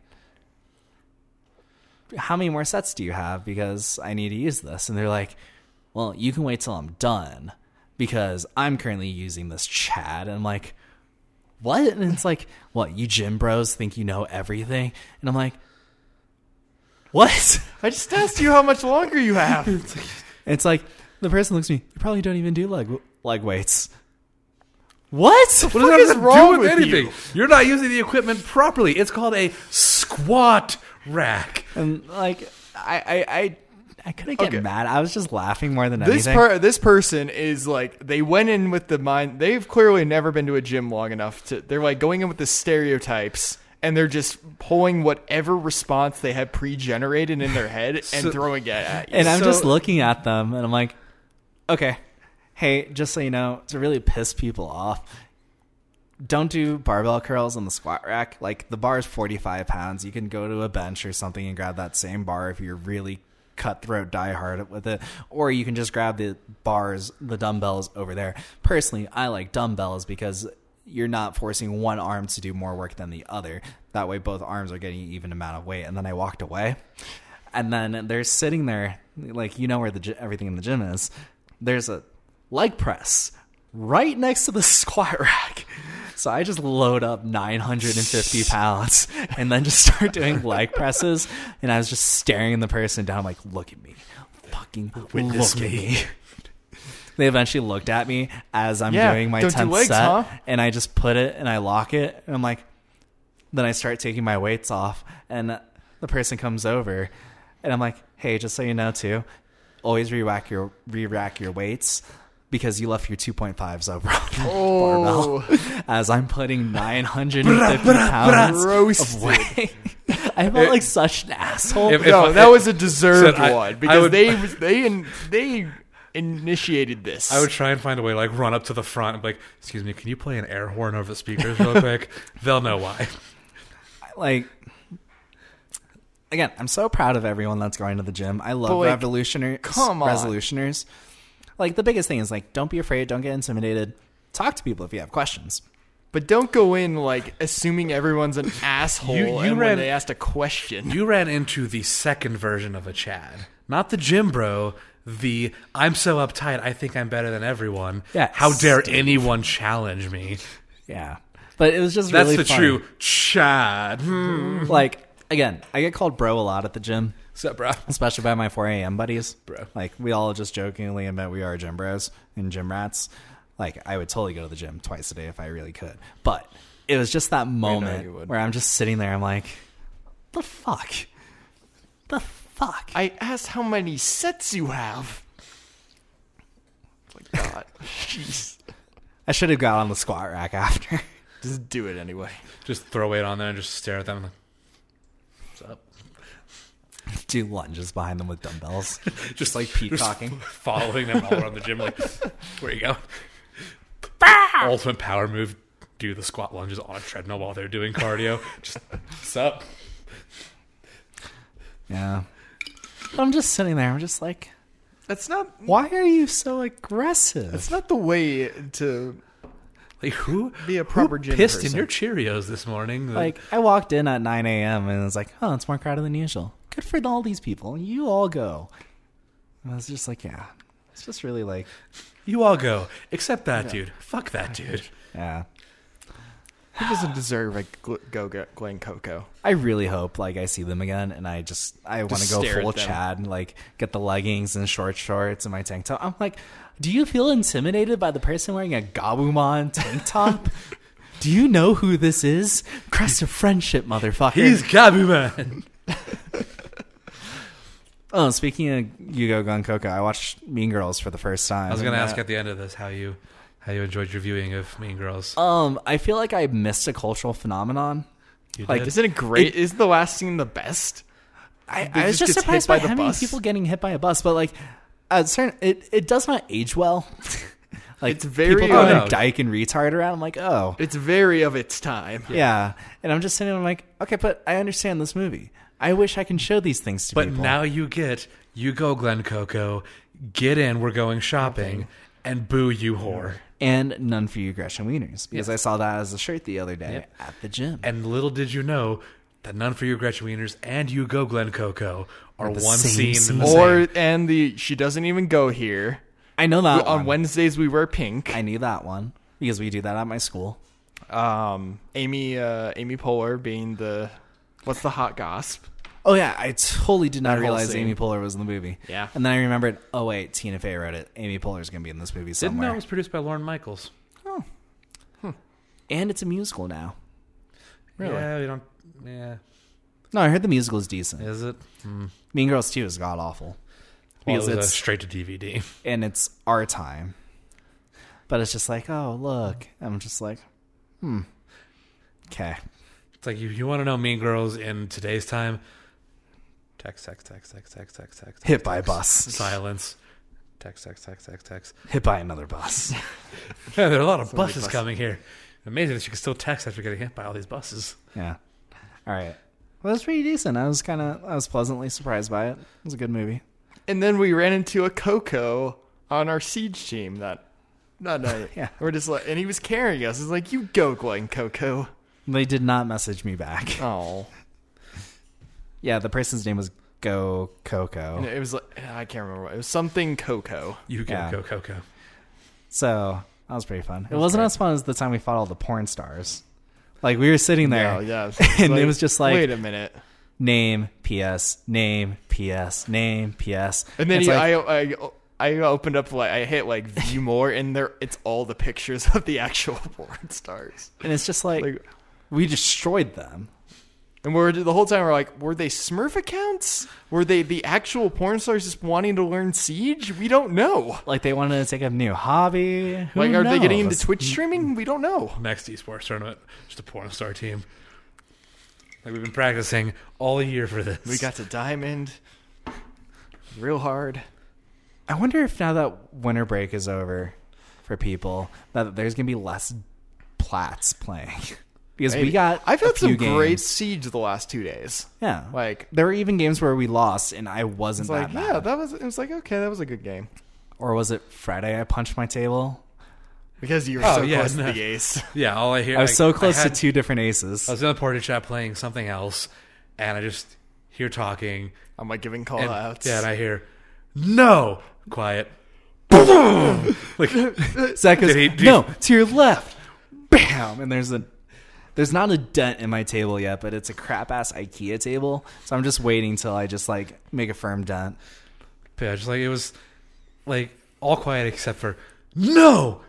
how many more sets do you have? Because I need to use this. And they're like, well, you can wait till I'm done because I'm currently using this Chad. And I'm like, what? And it's like, what, you gym bros think you know everything? And I'm like, what?
I just asked you how much longer you have.
It's like, the person looks at me, you probably don't even do leg, leg weights. What?
What
fuck
does that
is
have to
wrong
do with
with
anything?
you?
You're not using the equipment properly. It's called a squat rack.
And like, I, I, I I couldn't get
Okay.
mad. I was just laughing more than
This
anything.
per- this person is like, they went in with the mind. They've clearly never been to a gym long enough to. They're like going in with the stereotypes, and they're just pulling whatever response they have pre-generated in their head and
So-
throwing it at you.
and I'm
So-
just looking at them, and I'm like, okay, hey, just so you know, to really piss people off, don't do barbell curls on the squat rack. Like, the bar is forty-five pounds. You can go to a bench or something and grab that same bar if you're really cutthroat diehard with it, or you can just grab the bars, the dumbbells over there. Personally, I like dumbbells because you're not forcing one arm to do more work than the other. That way both arms are getting an even amount of weight. And then I walked away, and then they're sitting there, like, you know where the gy- everything in the gym is. There's a leg press right next to the squat rack. So I just load up nine hundred fifty pounds and then just start doing leg presses. And I was just staring the person down. I'm like, look at me. Fucking
Witness
look at
me.
me. They eventually looked at me as I'm
Yeah,
doing my
don't do
tenth
legs,
set.
huh?
And I just put it and I lock it. And I'm like, then I start taking my weights off. And the person comes over. And I'm like, hey, just so you know, too, always re-rack your, re-rack your weights, because you left your two point fives over on the
Oh.
barbell. As I'm putting nine hundred fifty pounds
Roasted.
of weight. I felt like such an asshole.
If-
No,
if-
that was a deserved
Said I-
one
I
because
would-
they they in, they initiated this.
I would try and find a way to like run up to the front and be like, excuse me, can you play an air horn over the speakers real quick? They'll know why.
like, again, I'm so proud of everyone that's going to the gym. I love
But, like,
revolutionary
come on.
resolutioners. Like, the biggest thing is, like, don't be afraid, don't get intimidated. Talk to people if you have questions.
But don't go in like assuming everyone's an asshole
You- you
and
ran-
when they asked a question.
You ran into the second version of a Chad. Not the gym bro, the I'm so uptight, I think I'm better than everyone.
Yeah,
How dare
Steve.
anyone challenge me?
Yeah. But it was just
That's
really
the
funny.
true Chad. Hmm.
Like, again, I get called bro a lot at the gym,
What's up, bro?
especially by my four a.m. buddies.
Bro.
Like, we all just jokingly admit we are gym bros and gym rats. Like, I would totally go to the gym twice a day if I really could. But it was just that
you
moment
would.
where I'm just sitting there. I'm like, the fuck? The fuck?
I asked how many sets you have. Like God, jeez.
I should have got on the squat rack after.
Just do it anyway.
Just throw it on there and just stare at them. Like, what's up?
Do lunges behind them with dumbbells.
Just
like
just
peacocking.
following them all around the gym. Like, where you go? Ultimate power move. Do the squat lunges on a treadmill while they're doing cardio. Just what's up?
Yeah. But I'm just sitting there. I'm just like,
That's not.
why are you so aggressive?
That's not the way to
Like who
be a proper
who
gym
pissed
person.
in your Cheerios this morning?
Like, I walked in at nine a.m. and it was like, oh, it's more crowded than usual. Good for all these people. You all go. And I was just like, yeah. It's just really like,
you all go except that dude. Fuck that dude.
yeah.
He doesn't deserve a gl- go go Glen Coco.
I really hope, like, I see them again and I just, I want to
Just
go
stare
full
at them.
Chad, like, get the leggings and short shorts and my tank top. I'm like, do you feel intimidated by the person wearing a Gabumon tank top? Do you know who this is? Crest of friendship, motherfucker.
He's Gabu Man.
Oh, speaking of Yugo Gun Coco, I watched Mean Girls for the first time.
I was gonna
And,
ask
uh,
at the end of this how you how you enjoyed your viewing of Mean Girls.
Um, I feel like I missed a cultural phenomenon.
You
like,
did?
Isn't it great? Isn't the last scene the best?
I,
They
I was
just
just
gets hit
surprised
by
by,
the
how many
bus.
people getting hit by a bus, but like, at certain, it it does not age well. Like,
It's very,
people going
uh,
dyke and retard around. I'm like, oh,
It's very of its time.
yeah. And I'm just sitting there, I'm like, okay, but I understand this movie. I wish I can show these things to
But
people.
now you get you go Glen Coco, get in, we're going shopping, and boo you whore.
and none for you Gresham Wieners, because
Yes.
I saw that as a shirt the other day
Yep.
at the gym.
And little did you know that None for Your Gretchen Wieners and You Go Glen Coco are
Are the
one
same
scene.
scene.
The
Or
same.
and the she doesn't even go here.
I know that
On
one.
Wednesdays we wear pink.
I knew that one because we do that at my school.
Um, Amy uh, Amy Poehler being the what's the hot gossip?
Oh yeah, I totally did not
That whole
realize
scene.
Amy Poehler was in the movie.
Yeah.
And then I remembered, oh wait, Tina Fey wrote it. Amy Poehler's going to be in this movie
Didn't know
somewhere.
it was produced by Lauren Michaels.
And it's a musical now.
Really?
Yeah, we don't. Yeah,
No, I heard the musical is decent.
is it? Hmm.
Mean Girls two is god awful.
Well,
because
it was
it's
a straight to D V D.
and it's our time. But it's just like, oh look, I'm just like, hmm, okay.
It's like you, you want to know Mean Girls in today's time? Text, text, text, text, text, text, text.
Hit by a bus.
Silence. Text, text, text, text, text.
Hit by another bus.
Yeah, there are a lot of
many
buses
buses.
coming here. Amazing that you can still text after getting hit by all these buses.
Yeah. All right. Well, it was pretty decent. I was kind of, I was pleasantly surprised by it. It was a good movie.
And then we ran into a Coco on our Siege team that, that night.
Yeah.
We're just like, and he was carrying us. He's like, you go, Gwen Coco.
They did not message me back.
Oh.
Yeah, the person's name was Go
And
Coco.
it was like, I can't remember what. It was something Coco.
You can
Yeah.
go, Coco.
So that was pretty fun. It,
was
wasn't
great.
as fun as the time we fought all the porn stars. Like we were sitting there,
No, yeah.
and it was just like,
wait a minute.
name, P S, name, P S, name, P S.
And then
It's
he,
like,
I, I, I opened up, like, I hit like view more, and there, it's all the pictures of the actual porn stars.
and it's just like,
Like,
we destroyed them.
and we're the whole time we're like, were they Smurf accounts? Were they the actual porn stars just wanting to learn Siege? We don't know.
Like they wanted to take a new hobby. Who
Like, are they getting into
knows?
Twitch streaming? We don't know.
Next esports tournament, just a porn star team. Like we've been practicing all year for this.
We got to Diamond, real hard.
I wonder if now that winter break is over for people, that there's gonna be less plats playing because we
Maybe.
got.
I've
a
had some
few games.
great Siege the last two days.
Yeah,
Like,
there were even games where we lost and I wasn't
it's like,
that
yeah,
mad.
that was. It was like, okay, that was a good game
Or was it Friday? I punched my table.
because you were
Oh,
so
yeah,
close
no.
to the ace.
Yeah, all I hear.
I was
like,
so close
I had-
to two different aces.
I was in the party chat playing something else, and I just hear talking.
I'm like giving call
And,
outs.
yeah, and I hear, no, quiet. Boom! Like,
Zach goes,
Did he- did he-
no, to your left. Bam! And there's a, there's not a dent in my table yet, but it's a crap ass IKEA table. So I'm just waiting till I just like make a firm dent.
yeah, just like it was, like all quiet except for no.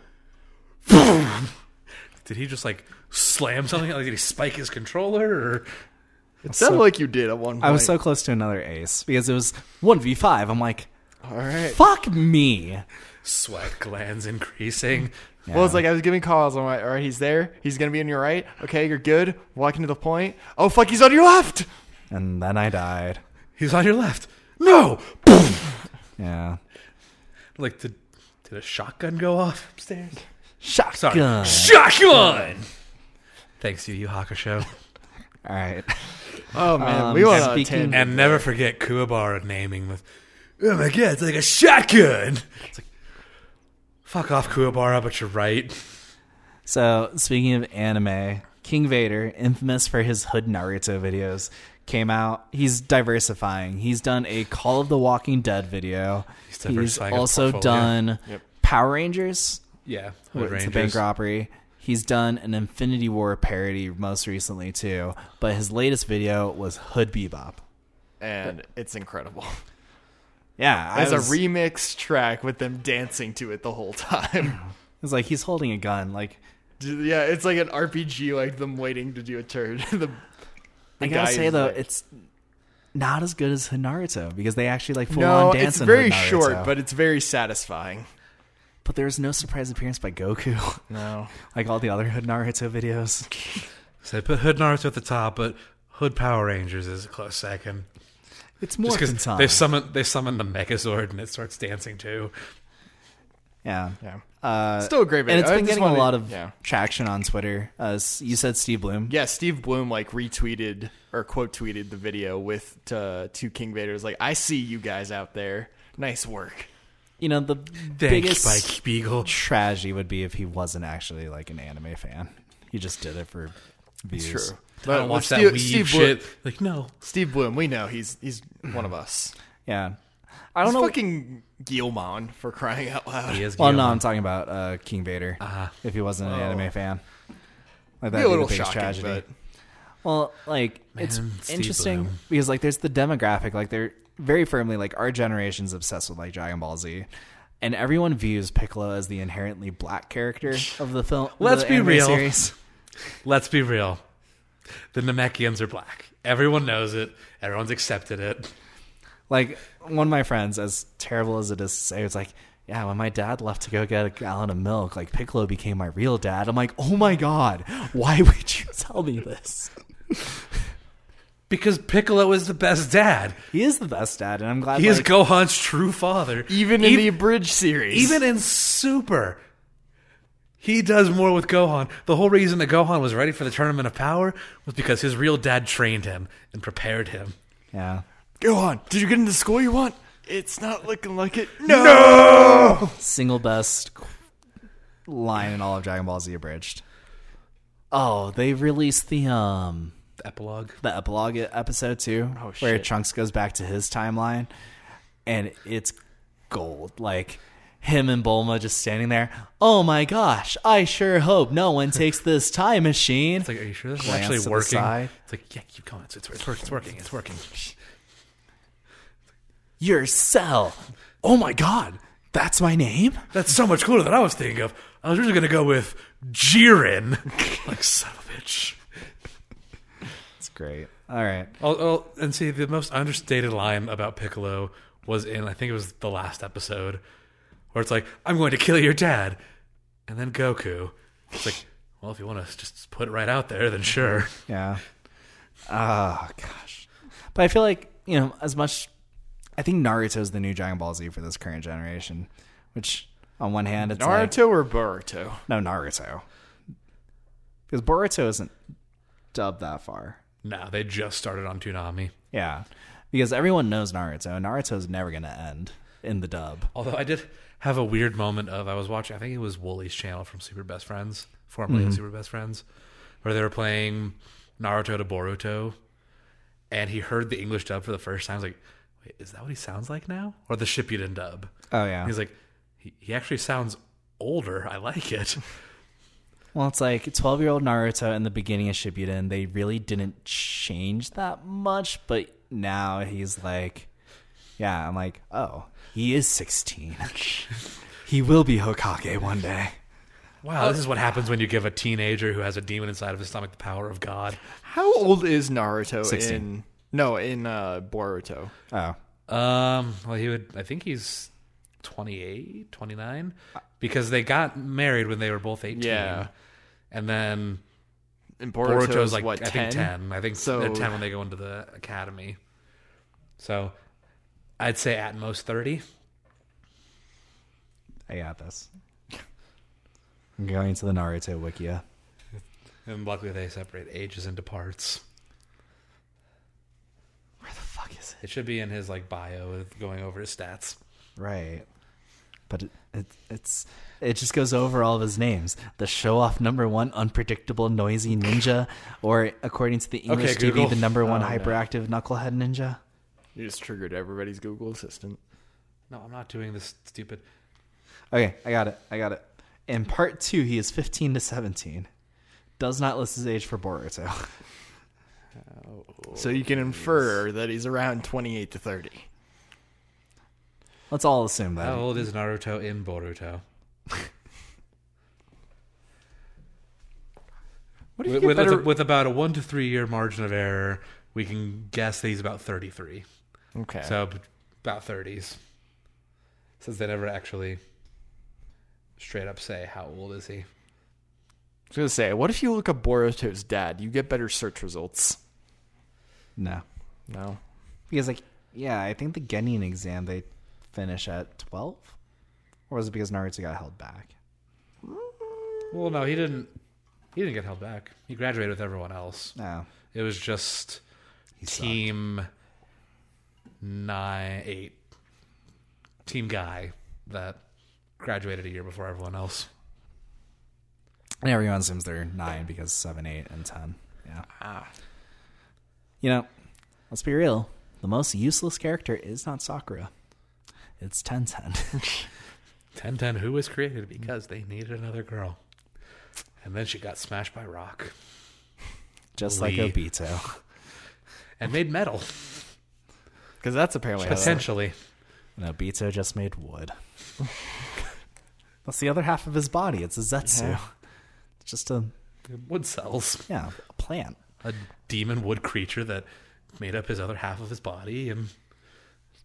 Did he just like slam something? Like, did he spike his controller? Or
It sounded
so-
like you did at one point.
I was so close to another ace because it was one v five. I'm like,
all right.
fuck me.
sweat glands increasing?
Well, it's like I was giving calls. I'm like, all right, he's there. He's gonna be on your right. Okay, you're good. Walking to the point. Oh fuck, he's on your left.
And then I died.
He's on your left. No.
Yeah.
Like did did a shotgun go off upstairs? Sorry,
Shotgun.
shotgun. Thanks to you, Hakusho.
All right.
Oh man,
Um,
we went
and
on a
speaking-
tangent.
And never forget Kuwabara naming the. Oh my god, it's like a shotgun. It's like, fuck off, Kuwabara, but you're right.
So, speaking of anime, King Vader, infamous for his Hood Naruto videos, came out. He's diversifying. He's done a Call of the Walking Dead video.
He's
He's
diversifying his
also
portfolio.
done
Yep.
Power Rangers.
Yeah,
It's
Hood
a bank
Rangers.
robbery. He's done an Infinity War parody most recently, too. But his latest video was Hood Bebop.
and it's incredible.
Yeah. I
It's
was,
a remix track with them dancing to it the whole time.
It's like he's holding a gun. Like,
Yeah, it's like an R P G, like them waiting to do a turn. the, the
I gotta
guy
say,
is
though,
like-
it's not as good as Naruto because they actually like full
no,
on dance
it's
in
very
Hood Naruto.
short, but it's very satisfying.
But there's no surprise appearance by Goku,
No,
like all the other Hood Naruto videos.
So they put Hood Naruto at the top, but Hood Power Rangers is a close second.
It's
Just
more than
because
time.
they summon they summon the Megazord and it starts dancing too.
Yeah.
yeah,
Uh,
still a great video.
and it's
I
been
just
getting
wanted-
a lot of
yeah.
traction on Twitter. Uh, s- you said Steve Bloom.
Yeah, Steve Bloom like retweeted or quote tweeted the video with to, to King Vader's like, I see you guys out there. Nice work.
You know, the
Thanks,
biggest
Spike Spiegel.
tragedy would be if he wasn't actually like an anime fan. He just did it for views.
True.
I don't
But
watch that
Steve,
weeb
Steve
shit.
Bloom,
Like no,
Steve Bloom, we know he's he's one of us.
Yeah. I don't
He's
know.
fucking Guilmon for crying out loud.
he is.
well, no,
Guillermo.
I'm talking about uh, King Vader.
Uh-huh.
If he wasn't an
Oh.
anime fan, like
Be
that'd
a
be
little
the biggest
shocking,
tragedy.
but
Well, like it's
Man, Steve
interesting
Bloom.
because like there's the demographic, like they're very firmly like our generation's obsessed with like Dragon Ball Z, and everyone views Piccolo as the inherently black character of the film.
Let's
the
be
anime
real.
Series.
Let's be real. The Namekians are black. Everyone knows it. Everyone's accepted it.
Like, one of my friends, as terrible as it is to say, it's like, yeah, when my dad left to go get a gallon of milk, like, Piccolo became my real dad. I'm like, oh my god, why would you tell me this?
Because Piccolo is the best dad.
He is the best dad, and I'm glad
He is
like,
Gohan's true father.
Even in
Ev-
the abridged series.
Even in Super, he does more with Gohan. The whole reason that Gohan was ready for the Tournament of Power was because his real dad trained him and prepared him.
yeah.
Gohan, did you get into the school you want? It's not looking like it. No!
Single best line in all of Dragon Ball Z abridged. Oh, they released the um
The epilogue.
the epilogue episode too,
Oh,
where
shit.
Trunks goes back to his timeline, and it's gold. Like him and Bulma just standing there. Oh my gosh! I sure hope no one takes this time machine.
It's like, are you sure this is
Glance to
actually
the
working?
side.
It's like, yeah, keep going. It's, it's, it's working. It's working. It's working.
Your Cell. Oh my god, that's my name.
That's so much cooler than I was thinking of. I was originally going to go with Jiren. Like, son of a bitch.
It's great. All right.
Oh, oh, and see, the most understated line about Piccolo was in, I think it was the last episode, where it's like, I'm going to kill your dad. And then Goku. It's like, well, if you want to just put it right out there, then sure.
Yeah. Oh gosh. But I feel like, you know, as much I think Naruto's the new Dragon Ball Z for this current generation, which on one hand it's like,
Naruto or Boruto?
no, Naruto. Because Boruto isn't dubbed that far.
No, they just started on Toonami.
Yeah. Because everyone knows Naruto, and Naruto's never going to end in the dub.
Although I did have a weird moment of, I was watching, I think it was Wooly's channel from Super Best Friends, formerly of Super Best Friends, where they were playing Naruto to Boruto, and he heard the English dub for the first time. I was like, wait, is that what he sounds like now? Or the Shippuden dub?
Oh, yeah.
He's like, he, he actually sounds older. I like it.
Well, it's like twelve-year-old Naruto in the beginning of Shippuden, they really didn't change that much, but now he's like, yeah, I'm like, oh, he is sixteen. He will be Hokage one day.
Wow, this is what happens when you give a teenager who has a demon inside of his stomach the power of God.
How old is Naruto
sixteen.
in... No, in uh, Boruto.
Oh.
Um, well, he would, I think he's twenty-eight, twenty-nine, because they got married when they were both eighteen.
Yeah.
And then
And Boruto's,
Boruto's like,
what,
I
ten?
think ten. I think
So-
they're ten when they go into the academy. So I'd say at most thirty.
I got this. I'm going to the Naruto Wikia.
And luckily they separate ages into parts.
Where the fuck is
It should be in his like bio with going over his stats.
it? Right. But it, it it's it just goes over all of his names. The show off number one unpredictable noisy ninja, or according to the English
Okay,
T V,
Google.
the number one
Oh, no.
hyperactive knucklehead ninja.
You just triggered everybody's Google Assistant.
No, I'm not doing this stupid.
Okay, I got it. I got it. In part two, he is fifteen to seventeen. Does not list his age for Boruto.
So you can infer that he's around twenty-eight to thirty.
Let's all assume that.
How old is Naruto in Boruto?
What if you
With,
get
with,
better...
with about a one to three year margin of error, we can guess that he's about thirty-three.
Okay.
So b- about thirties. Since they never actually straight up say how old is he.
I was going to say, what if you look up Boruto's dad? You get better search results.
No.
No.
Because, like, yeah, I think the Genin exam, they finish at twelve? Or was it because Naruto got held back?
Well, no, he didn't. He didn't get held back. He graduated with everyone else.
No.
It was just
He sucked.
team nine, eight, team guy that graduated a year before everyone else.
And everyone assumes they're nine because seven, eight, and ten. Yeah.
Ah.
You know, let's be real. The most useless character is not Sakura. It's Ten Ten.
ten ten, who was created because they needed another girl. And then she got smashed by Rock.
Just like
Lee.
Obito.
And made metal.
Because that's apparently how that-
Potentially.
And Obito just made wood. That's the other half of his body. It's a Zetsu.
Yeah.
It's just a,
Wood cells.
yeah, a plant.
A demon wood creature that made up his other half of his body and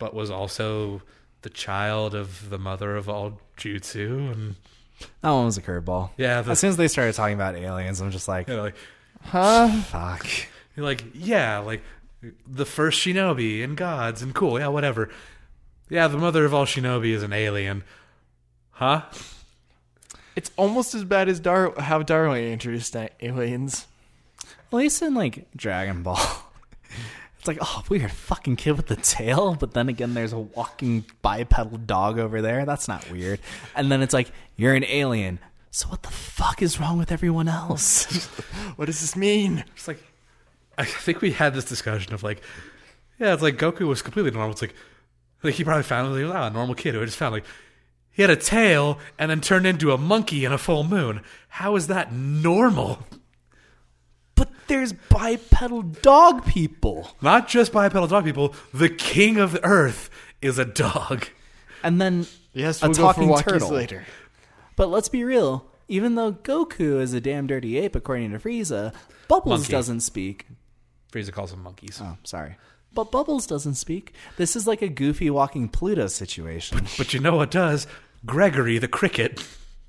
but was also the child of the mother of all jutsu. And
That one was a curveball.
yeah, the,
As soon as they started talking about aliens, I'm just like,
you know, like
Huh?
fuck.
you're like yeah, like the first shinobi and gods and cool, yeah, whatever. Yeah, the mother of all shinobi is an alien, huh?
It's almost as bad as Dar- how Darwin introduced a- aliens.
At least in like Dragon Ball, it's like, oh, weird fucking kid with the tail. But then again, there's a walking bipedal dog over there. That's not weird. And then it's like, you're an alien. So what the fuck is wrong with everyone else?
What does this mean?
It's like I think we had this discussion of like, yeah, it's like Goku was completely normal. It's like like he probably found like, oh, a normal kid who just found like he had a tail and then turned into a monkey in a full moon. How is that normal?
But there's bipedal dog people.
Not just bipedal dog people. The king of the earth is a dog.
And then
Yes,
a
we'll go for
talking
walkies
turtle.
later.
But let's be real. Even though Goku is a damn dirty ape, according to Frieza, Bubbles
Monkey.
doesn't speak.
Frieza calls them monkeys.
Oh, sorry. But Bubbles doesn't speak. This is like a goofy walking Pluto situation.
But you know what does? Gregory the cricket.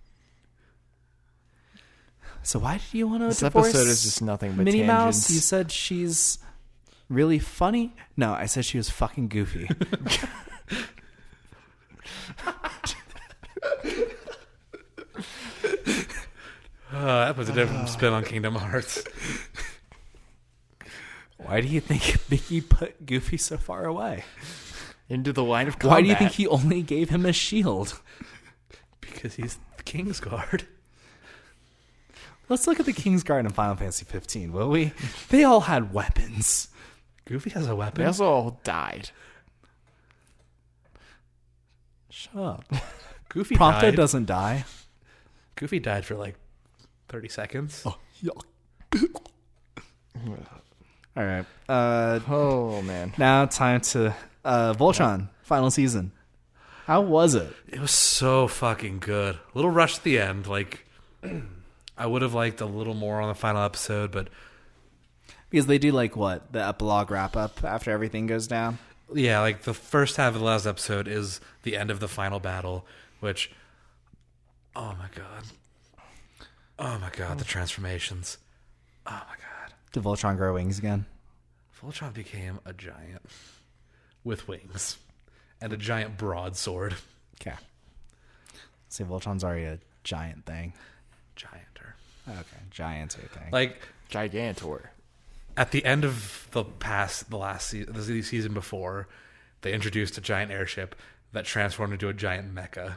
So why did you want to
This
divorce
episode is just nothing but
Minnie Mouse?
tangents.
You said she's really funny? No, I said she was fucking goofy.
Uh, that was a different spin on Kingdom Hearts.
Why do you think Mickey put Goofy so far away?
Into the line of combat.
Why do you think he only gave him a shield?
Because he's the King's Guard.
Let's look at the King's Guard in Final Fantasy fifteen, will we? They all had weapons.
Goofy has a weapon.
They also all died.
Shut up.
Goofy
Prompto
died.
doesn't die.
Goofy died for like thirty seconds.
Oh, all right. Uh,
Oh, man.
now time to uh, Voltron, final season. How was it?
It was so fucking good. A little rushed at the end. Like, I would have liked a little more on the final episode, but
Because they do like what? The epilogue wrap up after everything goes down?
yeah, like the first half of the last episode is the end of the final battle, which, oh my god. Oh my god, the transformations. Oh my god.
Did Voltron grow wings again?
Voltron became a giant with wings and a giant broadsword.
Okay. See, Voltron's already a giant thing.
Gianter.
Okay, giant thing.
Like,
Gigantor.
at the end of the past, the last se- the season before, they introduced a giant airship that transformed into a giant mecha.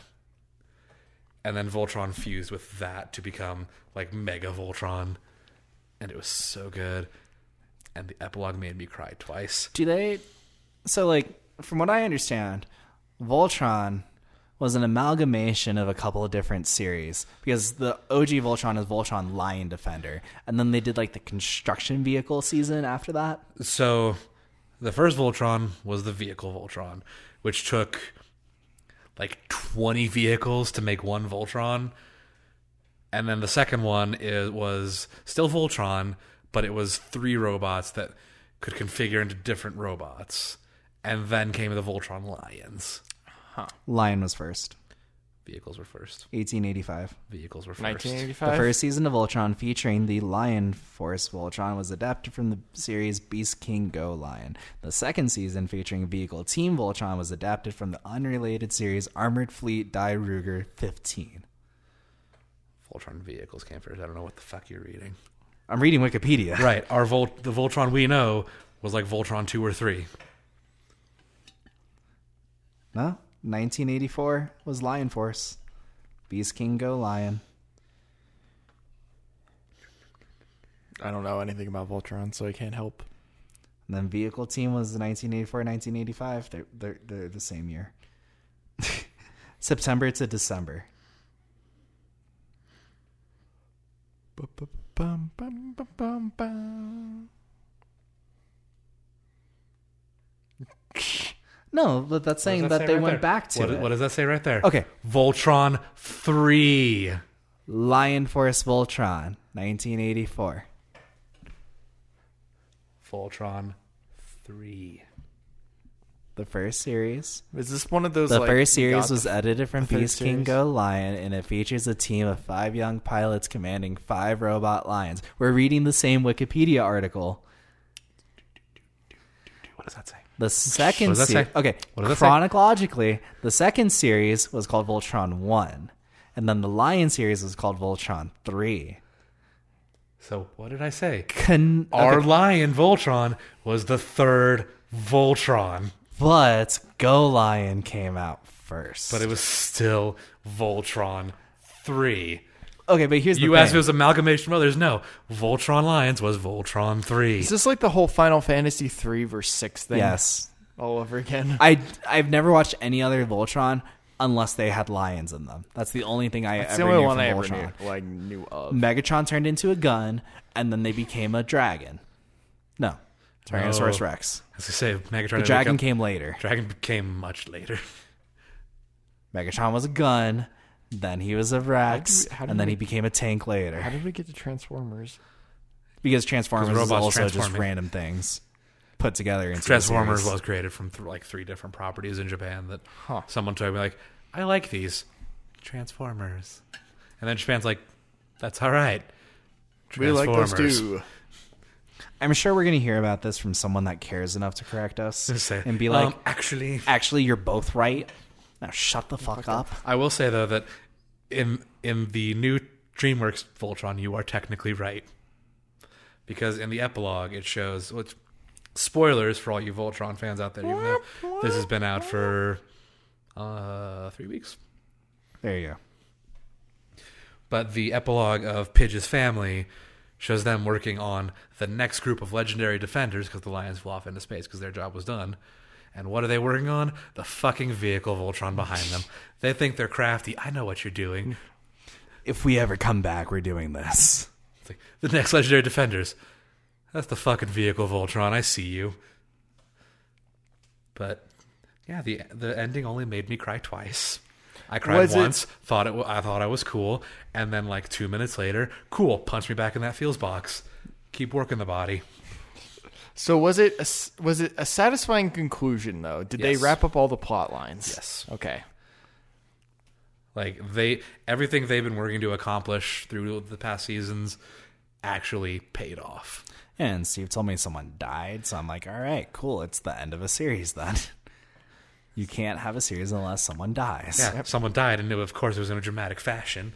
And then Voltron fused with that to become like Mega Voltron. And it was so good. And the epilogue made me cry twice.
Do they? So, like, from what I understand, Voltron was an amalgamation of a couple of different series because the O G Voltron is Voltron Lion Defender, and then they did like the construction vehicle season after that.
So the first Voltron was the vehicle Voltron, which took like twenty vehicles to make one Voltron. And then the second one is, was still Voltron, but it was three robots that could configure into different robots. And then came the Voltron Lions.
Lion was first,
Vehicles were first.
eighteen eighty-five.
Vehicles were first.
nineteen
The
eighty-five.
first season of Voltron featuring the Lion Force Voltron was adapted from the series Beast King Go Lion. The second season featuring Vehicle Team Voltron was adapted from the unrelated series Armored Fleet Die Ruger fifteen.
Voltron vehicles came first. I don't know what the fuck you're reading.
I'm reading Wikipedia.
Right. Our Volt, the Voltron we know was like Voltron two or three.
No? nineteen eighty-four was Lion Force. Beast King Go Lion.
I don't know anything about Voltron, so I can't help.
And then Vehicle Team was nineteen eighty-four, nineteen eighty-five. They're, they're, they're the same year. September to December.
Bum, bum, bum, bum, bum.
No, but that's saying
does
that,
say
they
right
went
there?
back to
What,
it.
what does that say right there?
Okay.
Voltron three.
Lion Force Voltron, nineteen eighty-four.
Voltron three.
The first series.
Is this one of those?
The
like,
first series
got
was
the-
edited from
the third
Beast King
series?
Go Lion, and it features a team of five young pilots commanding five robot lions. We're reading the same Wikipedia article.
What does that say?
The second
does that
series.
say?
Okay,
What does that say?
chronologically, the second series was called Voltron one, and then the Lion series was called Voltron three.
So what did I say?
Con-
Our
okay,
Lion Voltron was the third Voltron,
but Go Lion came out first.
but it was still Voltron three.
okay, but here's the
You
thing.
asked if it was amalgamation of others. No, Voltron Lions was Voltron three.
Is this like the whole Final Fantasy three verse six thing?
Yes.
all over again.
I I've never watched any other Voltron unless they had lions in them. That's the only thing I
That's the
ever
only
knew
one
from
I ever
Voltron.
knew, like knew of.
Megatron turned into a gun, and then they became a dragon. No, Tyrannosaurus
No.
Rex.
As I say, Megatron.
The
didn't
dragon
become-
came later.
Dragon came much later.
Megatron was a gun, then he was a Rex,
How did we- how did
and then
we-
he became a tank later.
How did we get to Transformers?
Because Transformers is
robots
also just
transforming.
random things put together into a
Transformers
series.
was created from th- like three different properties in Japan that
Huh.
someone told me like, I like these Transformers, and then Japan's like, that's all right.
We like those
Transformers.
too.
I'm sure we're going to hear about this from someone that cares enough to correct us
Just say,
and be like,
um, actually,
actually, you're both right. Now shut the fuck up.
I will say though that in in the new DreamWorks Voltron, you are technically right, because in the epilogue it shows which spoilers for all you Voltron fans out there. Even though this has been out for uh, three weeks,
There you go.
but the epilogue of Pidge's family shows them working on the next group of legendary defenders because the Lions flew off into space because their job was done. And what are they working on? The fucking vehicle Voltron behind them. They think they're crafty. I know what you're doing.
If we ever come back, we're doing this.
It's like, the next legendary defenders. That's the fucking vehicle Voltron. I see you. But yeah, the the ending only made me cry twice. I cried
Was it-
once, thought it. wa- I thought I was cool, and then like two minutes later, cool, punch me back in that feels box. Keep working the body.
So was it a, s- was it a satisfying conclusion though? Did
Yes.
they wrap up all the plot lines?
Yes.
Okay.
Like they, everything they've been working to accomplish through the past seasons actually paid off.
And Steve told me someone died, so I'm like, all right, cool. It's the end of a series then. You can't have a series unless someone dies.
Yeah, someone died, and of course it was in a dramatic fashion.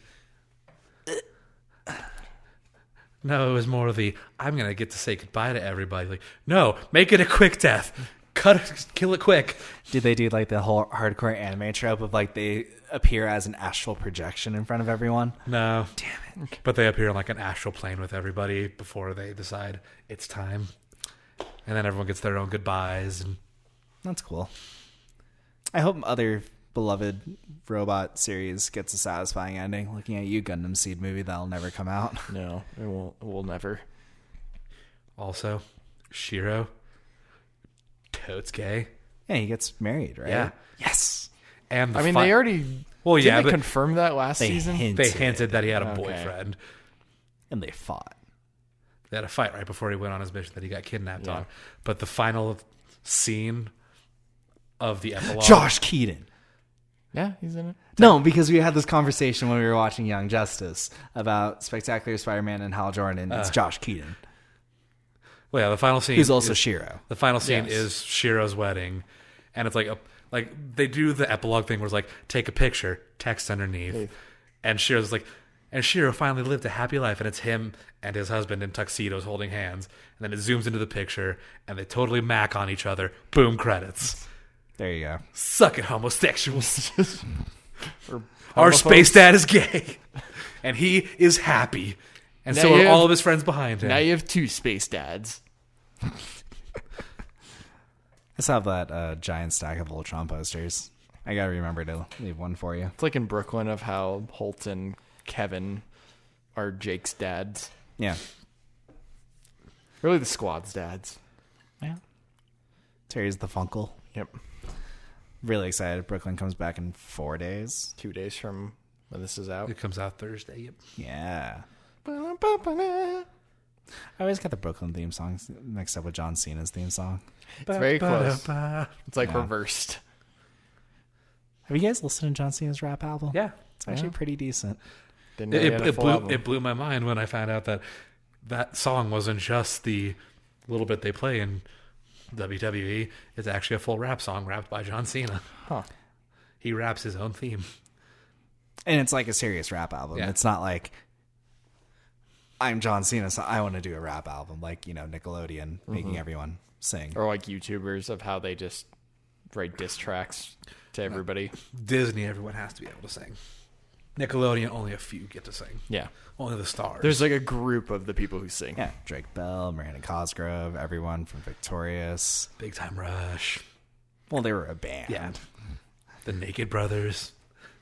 No, it was more of the I'm gonna get to say goodbye to everybody. Like, no, make it a quick death. Cut it, kill it quick.
Did they do like the whole hardcore anime trope of like they appear as an astral projection in front of everyone?
No, damn it. But they appear on like an astral plane with everybody before they decide it's time, and then everyone gets their own goodbyes. And
That's cool. I hope other beloved robot series gets a satisfying ending. Looking at you, Gundam Seed movie that'll never come out.
No, it won't. It will never.
also, Shiro, totes gay,
Yeah, he gets married, right?
Yeah.
Yes.
and the
I mean,
fi-
they already.
well,
Didn't
yeah,
they
but
confirm that last
They
season?
hinted,
they hinted that he had a
Okay.
boyfriend.
and they fought.
They had a fight right before he went on his mission that he got kidnapped
Yeah.
on. But the final scene of the epilogue,
Josh Keaton.
Yeah, he's in it.
No, because we had this conversation when we were watching Young Justice about Spectacular Spider-Man and Hal Jordan. It's
Uh,
Josh Keaton,
well, yeah, the final scene
who's also
is,
Shiro.
the final scene
Yes.
is Shiro's wedding, and it's like a like they do the epilogue thing where it's like take a picture, text underneath,
Hey.
and Shiro's like, and Shiro finally lived a happy life, and it's him and his husband in tuxedos holding hands, and then it zooms into the picture, and they totally mac on each other. Boom, credits.
There you go.
Suck it, homosexuals.
Or
Our
homophobes.
space dad is gay, and he is happy, and
Now
so
you
are
have-
all of his friends behind him.
Now you have two space dads.
I still have that uh, giant stack of Voltron posters. I gotta remember to leave one for you.
It's like in Brooklyn of how Holt and Kevin are Jake's dads.
Yeah.
Really, the squad's dads.
Yeah. Terry's the Funkle.
Yep.
Really excited. Brooklyn comes back in four days.
Two days from when this is out.
It comes out Thursday. Yep.
Yeah. I always got the Brooklyn theme songs mixed up with John Cena's theme song.
It's very close.
Ba-da-ba.
It's like
Yeah.
reversed.
Have you guys listened to John Cena's rap album?
Yeah.
It's actually pretty decent.
Didn't know
It,
he
it,
had a
it
full
blew
album.
it blew my mind when I found out that that song wasn't just the little bit they play in W W E. It's actually a full rap song rapped by John Cena.
Huh.
He raps his own theme.
And it's like a serious rap album.
Yeah.
It's not like I'm John Cena, so I want to do a rap album like, you know, Nickelodeon making everyone sing.
Or like YouTubers of how they just write diss tracks to everybody.
Disney, everyone has to be able to sing. Nickelodeon, only a few get to sing.
Yeah.
Only the stars.
There's like a group of the people who sing.
Yeah, Drake Bell, Miranda Cosgrove, everyone from Victorious.
Big Time Rush.
Well, they were a band.
Yeah. The Naked Brothers.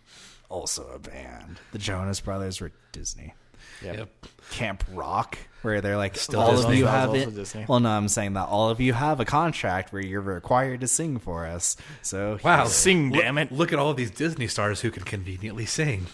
Also a band. The Jonas Brothers were Disney.
Yep.
Yep.
Camp Rock, where they're like,
Still
all
Disney.
of you
That was
have
also
it.
Disney.
Well, no, I'm saying that all of you have a contract where you're required to sing for us. So,
Wow.
Sing,
Look-
damn it.
Look at all of these Disney stars who can conveniently sing.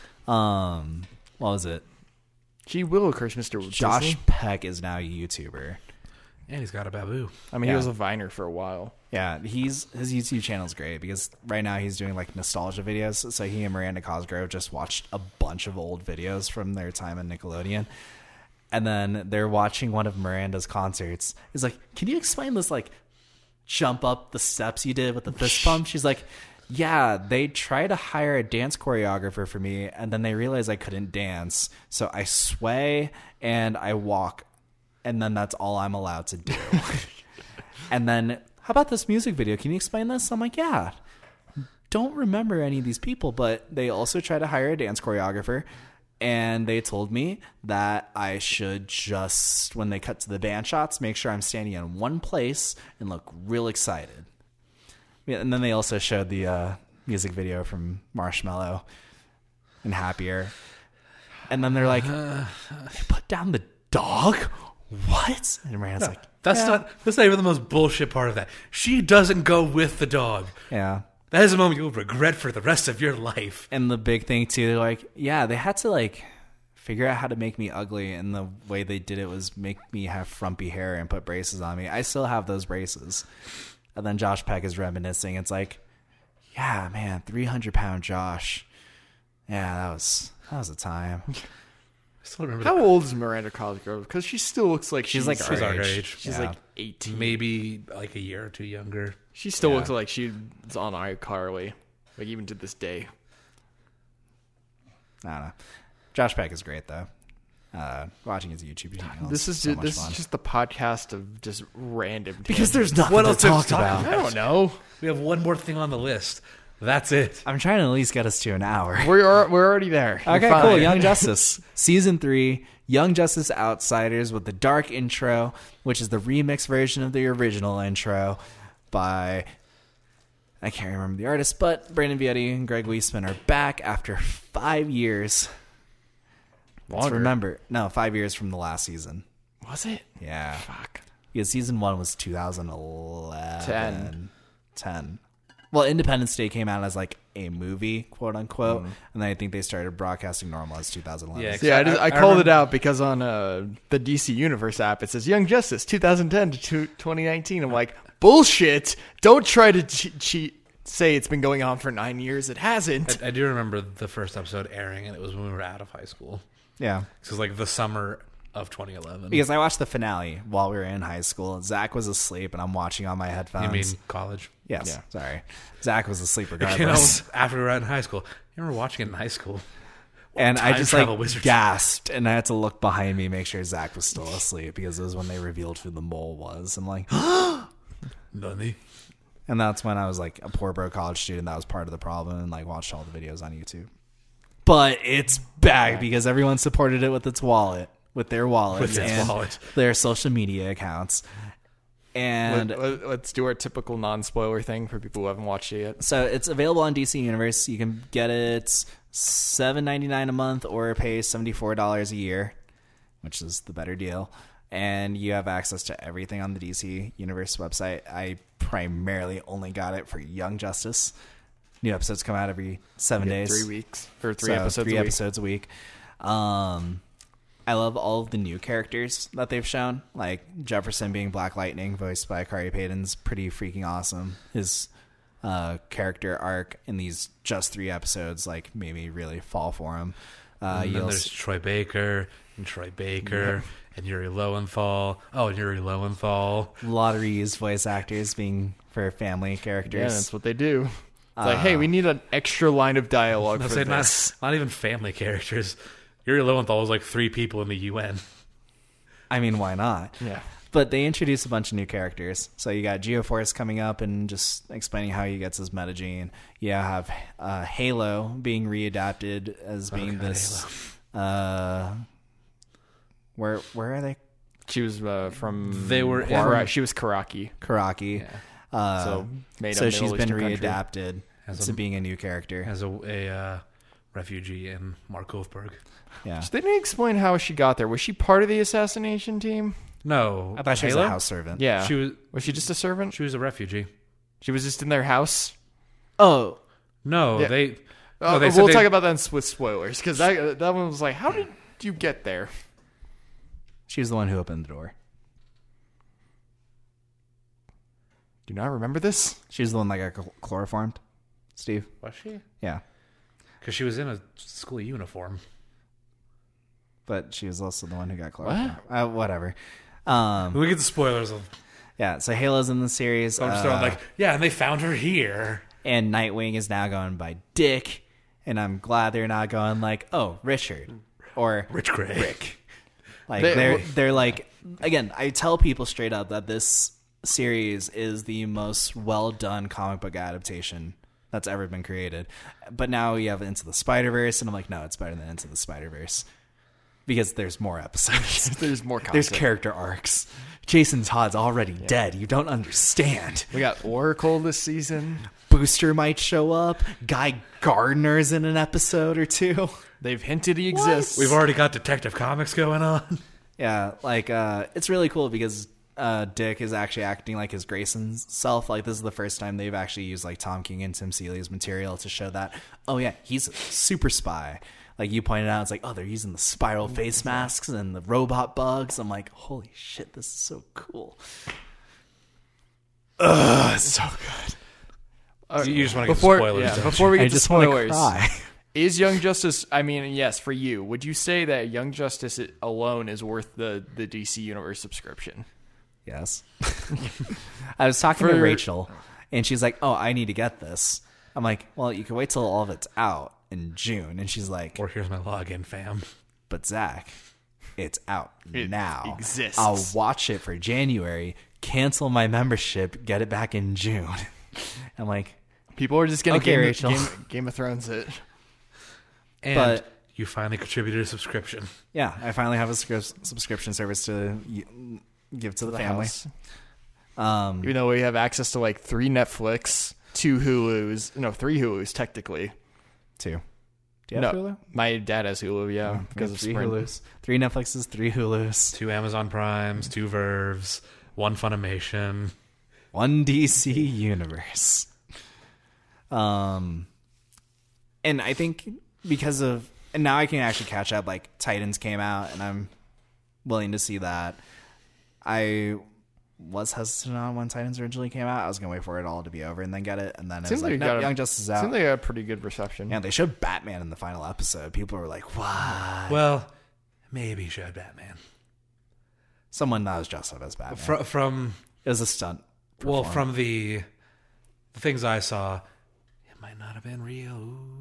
um, what was it?
Gee Willikers, Mister
Josh
Disney.
Peck is now a YouTuber.
And he's got a baboo.
I mean,
Yeah.
he was a Viner for a while.
Yeah, he's his YouTube channel's great because right now he's doing like nostalgia videos. So he and Miranda Cosgrove just watched a bunch of old videos from their time in Nickelodeon. And then they're watching one of Miranda's concerts. He's like, "Can you explain this like jump up the steps you did with the fist pump?" She's like, "Yeah, they tried to hire a dance choreographer for me and then they realized I couldn't dance. So I sway and I walk and then that's all I'm allowed to do." And then, "How about this music video? Can you explain this?" I'm like, "Yeah." Don't remember any of these people, but they also tried to hire a dance choreographer. And they told me that I should just, when they cut to the band shots, make sure I'm standing in one place and look real excited. Yeah, and then they also showed the uh, music video from Marshmello and Happier. And then they're like, "They put down the dog? What?" And Miranda's like,
That's
"Yeah."
not that's not even the most bullshit part of that. She doesn't go with the dog.
Yeah.
That is a moment you'll regret for the rest of your life.
And the big thing too, they're like, yeah, they had to like figure out how to make me ugly, and the way they did it was make me have frumpy hair and put braces on me. I still have those braces. And then Josh Peck is reminiscing. It's like, yeah, man, three hundred pound Josh. Yeah, that was that was a time.
I still remember
How old is Miranda Cosgrove? Because she still looks like
She's
she's,
like
She's
our
our
age.
age.
she's
Yeah.
like eighteen.
maybe like a year or two younger.
She still
Yeah.
looks like she's on iCarly, like even to this day.
I don't know. Josh Peck is great though. Uh, watching his YouTube channel.
This is
so
just,
much
this
fun.
is just the podcast of just random.
because
tangents.
there's nothing
What
to
else to
talk
talk
about.
I don't know.
We have one more thing on the list. That's it.
I'm trying to at least get us to an hour.
We're we're already there. You're
Okay,
fine.
cool. Young Justice. Season three, Young Justice Outsiders with the dark intro, which is the remix version of the original intro by, I can't remember the artist, but Brandon Vietti and Greg Weisman are back after five years. Let's
Longer.
remember. No, five years from the last season.
Was it?
Yeah.
Fuck.
Because season one was two thousand eleven.
Ten.
ten. Well, Independence Day came out as like a movie, quote unquote,
Mm.
and then I think they started broadcasting normal as two thousand eleven.
Yeah,
Yeah, I, just, I,
I- I
called it
remember-
out because on uh, the D C Universe app it says Young Justice twenty ten to twenty nineteen. I'm like, bullshit! Don't try to che- cheat. Say it's been going on for nine years. It hasn't.
I, I do remember the first episode airing, and it was when we were out of high school.
Yeah.
This was like the summer of twenty eleven.
Because I watched the finale while we were in high school. Zach was asleep, and I'm watching on my headphones.
you mean college?
Yes.
Yeah.
Sorry. Zach was asleep
You know,
regardless.
after we were out in high school. You remember watching it in high school?
and I
Time
just
travel
like
wizards.
gasped, and I had to look behind me, make sure Zach was still asleep, because it was when they revealed who the mole was. I'm like,
Nani?
and that's when I was like a poor bro college student. That was part of the problem, and like watched all the videos on YouTube. But it's back because everyone supported it with its wallet, with their wallets
With its
and
wallet.
their social media accounts. And
Let, let, let's do our typical non-spoiler thing for people who haven't watched it yet.
so it's available on D C Universe. You can get it seven ninety-nine a month or pay seventy-four dollars a year, which is the better deal. And you have access to everything on the D C Universe website. I primarily only got it for Young Justice. New episodes come out every seven
You get
days.
three weeks or three
So
episodes.
Three
a week.
episodes a week. Um, I love all of the new characters that they've shown. Like Jefferson being Black Lightning, voiced by Kari Payton's pretty freaking awesome. His uh, character arc in these just three episodes like made me really fall for him. Uh,
and then
you'll
there's
s-
Troy Baker and Troy Baker and Yuri Lowenthal. Oh, and Yuri Lowenthal.
a lot of reused voice actors being for family characters.
Yeah, that's what they do. It's
Uh,
like, hey, we need an extra line of dialogue
No,
for
say
this.
not, not even family characters. Yuri Lowenthal was like three people in the U N.
I mean, why not?
Yeah.
But they introduced a bunch of new characters. So you got Geoforce coming up and just explaining how he gets his metagene. You have uh, Halo being readapted as being
God,
this. Uh, where where are they?
She was uh, from.
They were
Kara-
in-
She was Karaki.
Karaki.
Yeah.
Uh,
So made
so
up
she's
Middle
been
Eastern country.
readapted
As
to
a-
being a new character.
As a, a uh, refugee in Markovberg.
Yeah.
So they didn't explain how she got there. Was she part of the assassination team?
No.
I thought she was
Halo?
a house servant.
Yeah.
She was,
Was she just a servant?
she was a refugee.
She was just in their house.
Oh,
No,
Yeah.
they...
Uh,
no, they said
we'll
they-
talk about that in- with spoilers because that that one was like, how did you get there?
she was the one who opened the door.
Do you not remember this?
She's the one that got chl- chloroformed. Steve.
Was she?
Yeah.
Because she was in a school uniform.
But she was also the one who got chloroformed. Uh, whatever. Um,
We get the spoilers of...
yeah, so Halo's in the series.
I'm just
uh,
throwing like, yeah, and they found her here.
and Nightwing is now going by Dick. And I'm glad they're not going like, oh, Richard. Or
Rich Gray.
Rick. Like
They-
they're they're like, again, I tell people straight up that this series is the most well done comic book adaptation that's ever been created. But now you have Into the Spider-Verse, and I'm like, no, it's better than Into the Spider-Verse. Because there's more episodes.
There's more content.
There's character arcs. Jason Todd's already dead. You don't understand.
We got Oracle this season.
Booster might show up. Guy Gardner's in an episode or two.
They've hinted he exists.
We've already got Detective Comics going on.
Yeah, like uh, it's really cool because uh, Dick is actually acting like his Grayson self. Like this is the first time they've actually used like Tom King and Tim Seeley's material to show that. Oh yeah, he's a super spy. Like you pointed out, it's like, oh, they're using the spiral face masks and the robot bugs. I'm like, holy shit, this is so cool. Ugh, it's so good.
Uh,
You just want to get
before,
the spoilers.
yeah,
don't
before
you?
we get
I
to
just want to
spoilers,
cry.
is Young Justice? I mean, yes, for you, would you say that Young Justice alone is worth the the D C Universe subscription?
Yes. I was talking
For-
to Rachel, and she's like, oh, I need to get this. I'm like, well, you can wait till all of it's out in June. And she's like,
Or here's my login, fam.
but Zach, it's out
It
now.
exists.
I'll watch it for January, cancel my membership, get it back in June. I'm like,
People are just gonna
Okay,
Game,
Rachel.
Game, Game of Thrones it.
And
But-
you finally contributed a subscription.
yeah, I finally have a scri- subscription service to y- give to the,
The
family.
house.
Um,
Even though we have access to like three Netflix, two Hulus, no, three Hulus technically.
two. Do you have
no,
Hulu?
my dad has Hulu, yeah,
We
because
have
of
three
Sprint.
Hulus, three Netflixes, three Hulus,
Two Amazon Primes, two Verves, one Funimation.
one D C universe. Um, and I think because of, and now I can actually catch up. Like Titans came out, and I'm willing to see that. I was hesitant on when Titans originally came out. I was gonna wait for it all to be over and then get it. And then it
Seems
was
like
like,
you
no,
got a-
Young Justice is out.
Seems like a pretty good reception.
Yeah, they showed Batman in the final episode. People were like, "What?"
Well, maybe showed Batman.
Someone not as dressed up as Batman.
From, from
it was a stunt.
well,
performance.
from the, the things I saw, it might not have been real.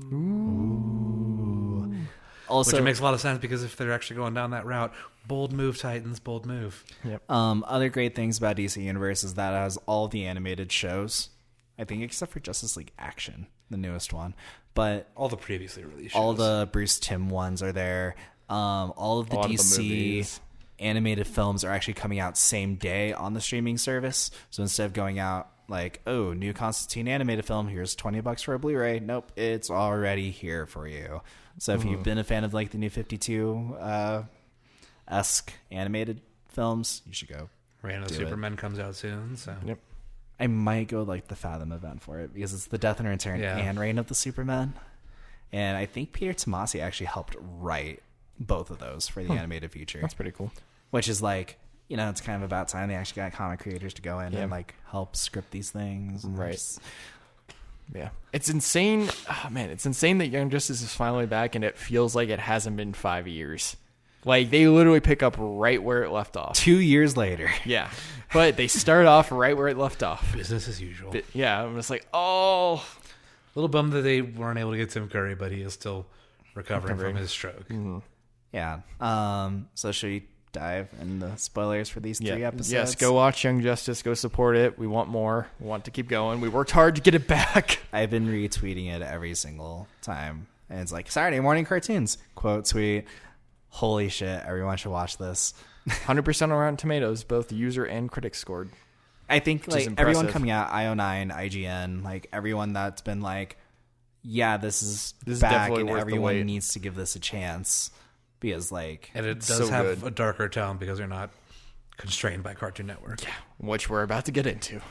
also
Which makes a lot of sense because if they're actually going down that route, bold move, Titans, bold move.
Um, other great things about D C Universe is that it has all the animated shows. I think except for Justice League Action, the newest one. But
All the previously released
all
shows.
the Bruce Timm ones are there. Um, all of the
A lot of the
D C
movies.
animated films are actually coming out same day on the streaming service. So instead of going out like, oh, new Constantine animated film, here's twenty bucks for a Blu-ray. Nope, it's already here for you. So if you've been a fan of like the new fifty-two uh, esque animated films, you should go.
Reign of the
do it.
Superman comes out soon, so
Yep.
I might go like the Fathom event for it because it's the Death and Return
Yeah.
and Reign of the Supermen. And I think Peter Tomasi actually helped write both of those for the animated feature,
That's pretty cool.
which is like, you know, it's kind of about time they actually got comic creators to go in
Yeah.
and like help script these things. and
Right.
just-
Yeah, it's insane. Oh, man, it's insane that Young Justice is finally back, and it feels like it hasn't been five years. Like they literally pick up right where it left off.
Two years later.
Yeah, but they start off right where it left off.
Business as usual.
But, yeah, I'm just like, oh,
A little bummed that they weren't able to get Tim Curry, but he is still recovering,
Recovering.
from his stroke.
Yeah. Um. So should we dive in the spoilers for these
yeah,
three episodes?
yes. Go watch Young Justice. Go support it. We want more. We want to keep going. We worked hard to get it back.
I've been retweeting it every single time, and it's like Saturday morning cartoons quote tweet. Holy shit! Everyone should watch this.
one hundred percent on Rotten Tomatoes, both user and critic scored.
I think
Which is
like everyone
impressive.
coming out, I O nine, I G N, like everyone that's been like, yeah, this is
This is
back,
definitely
and
worth the
everyone
wait.
needs to give this a chance because like
And it does
So
have
good.
a darker tone because they're not constrained by Cartoon Network.
Yeah, which we're about to get into.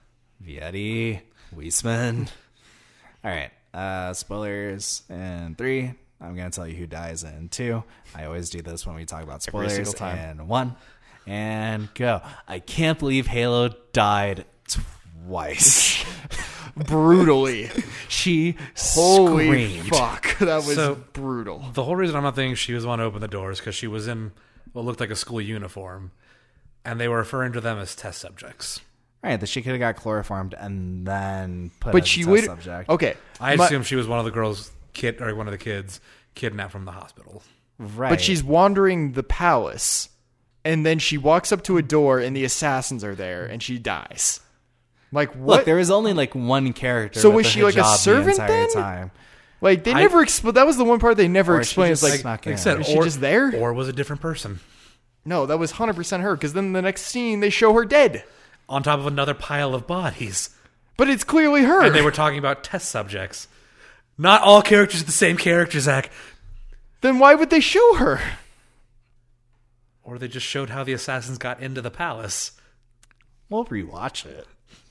Vietti, Weisman. All right, uh, spoilers in three. I'm gonna tell you who dies in two. I always do this when we talk about
Every
spoilers.
single time.
And one, and go. I can't believe Halo died twice.
Brutally.
She
Holy
screamed.
fuck. That was
So-
brutal.
The whole reason I'm not thinking she was the one to open the doors because she was in what looked like a school uniform, and they were referring to them as test subjects.
Right, that she could have got chloroformed and then put
But
as
she
a test
would.
subject.
Okay.
I
but-
assume she was one of the girls, kid or one of the kids kidnapped from the hospital.
Right.
But she's wandering the palace, and then she walks up to a door, and the assassins are there, and she dies. Like, what?
Look, there was only like one character.
So
with
was
the
she like a
hijab
servant
the entire
then?
time.
like, they
I-
never explained. That was the one part they never
Or she
explained.
just
It's like,
snuck
Like I
in.
said,
is she
or,
just there?
or was a different person
no, that was one hundred percent her, because then the next scene, they show her dead.
on top of another pile of bodies,
But it's clearly her.
and they were talking about test subjects. Not all characters are the same character, Zach.
Then why would they show her?
Or they just showed how the assassins got into the palace.
We'll rewatch it.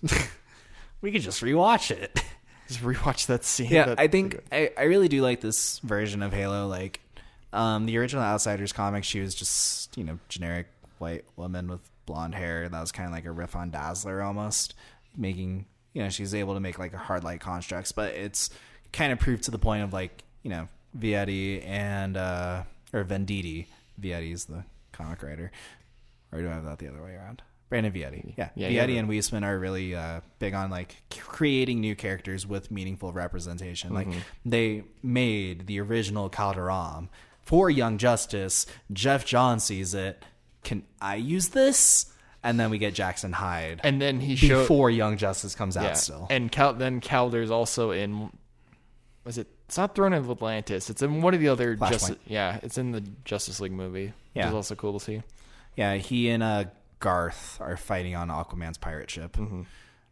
We could just rewatch it.
Just rewatch that scene.
Yeah,
That-
I think I, I really do like this version of Halo. Like, um, the original Outsiders comic, she was just, you know, generic white woman with blonde hair. That was kind of like a riff on Dazzler almost, making, you know, she's able to make like hard light constructs, but it's kind of proved to the point of like, you know, Vietti and, uh, or Venditti. Vietti is the comic writer. Or do I have that the other way around? Brandon Vietti. Yeah.
Yeah,
Vietti
yeah.
and Weisman are really uh, big on like c- creating new characters with meaningful representation. Like they made the original Calderon for Young Justice. Jeff John sees it. Can I use this? And then we get Jackson Hyde
And then he showed.
before Young Justice comes out
Yeah.
still.
And Cal- then Calder's also in. Was it? It's not Throne of Atlantis. It's in one of the other.
Flashpoint.
Justice, yeah, it's in the Justice League movie. Which
Yeah.
is also cool to see.
Yeah, he and uh, Garth are fighting on Aquaman's pirate ship.
Mm-hmm.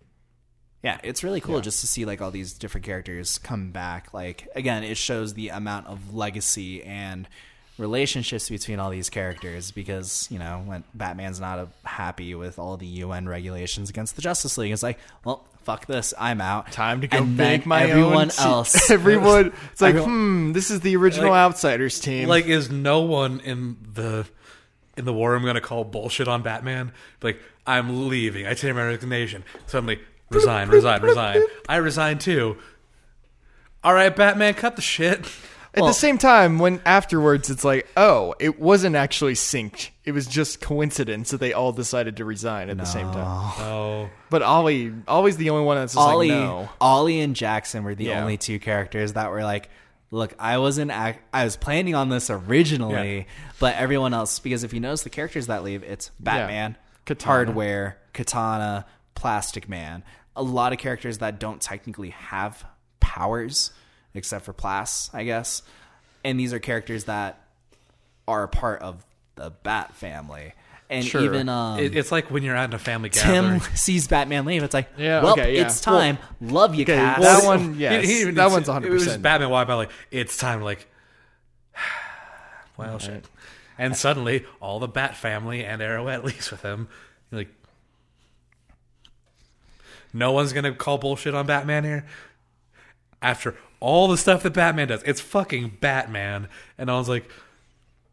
Yeah, it's really cool just to see like all these different characters come back. Like again, it shows the amount of legacy and relationships between all these characters because, you know, when Batman's not a, happy with all the U N regulations against the Justice League, it's like, well, fuck this, I'm out.
Time to go
And then
make my
everyone
own.
else.
Everyone. It's like,
Everyone-
hmm, this is the original
Like-
Outsiders team.
Like, is no one in the in the war room going to call bullshit on Batman? Like, I'm leaving. I take my resignation. Suddenly, resign, resign, resign. I resign too. All right, Batman, cut the shit.
At
Well-
the same time, when afterwards it's like, oh, it wasn't actually synced. It was just coincidence that they all decided to resign at the same time.
Oh,
But Ollie, Ollie's the only one that's just
Ollie,
like, no.
Ollie and Jackson were the
Yeah.
only two characters that were like, look, I wasn't, act- I was planning on this originally,
Yeah.
but everyone else, because if you notice the characters that leave, it's Batman,
Katana.
Hardware, Katana, Plastic Man. A lot of characters that don't technically have powers, except for Plas, I guess. And these are characters that are a part of the Bat family. And
Sure.
even um,
it, it's like when you're at a family
Tim
gathering.
sees Batman leave. It's like,
Yeah,
well,
okay, yeah.
it's time. Love you,
Okay,
Cass.
that one, yes,
He- he-
that
it's-
one's one hundred
It was just
percent.
Batman walking by like, it's time, like, well, shit. And suddenly, all the Bat family and Arrowhead leaves with him. You're like, no one's going to call bullshit on Batman here? After all the stuff that Batman does, it's fucking Batman. And I was like,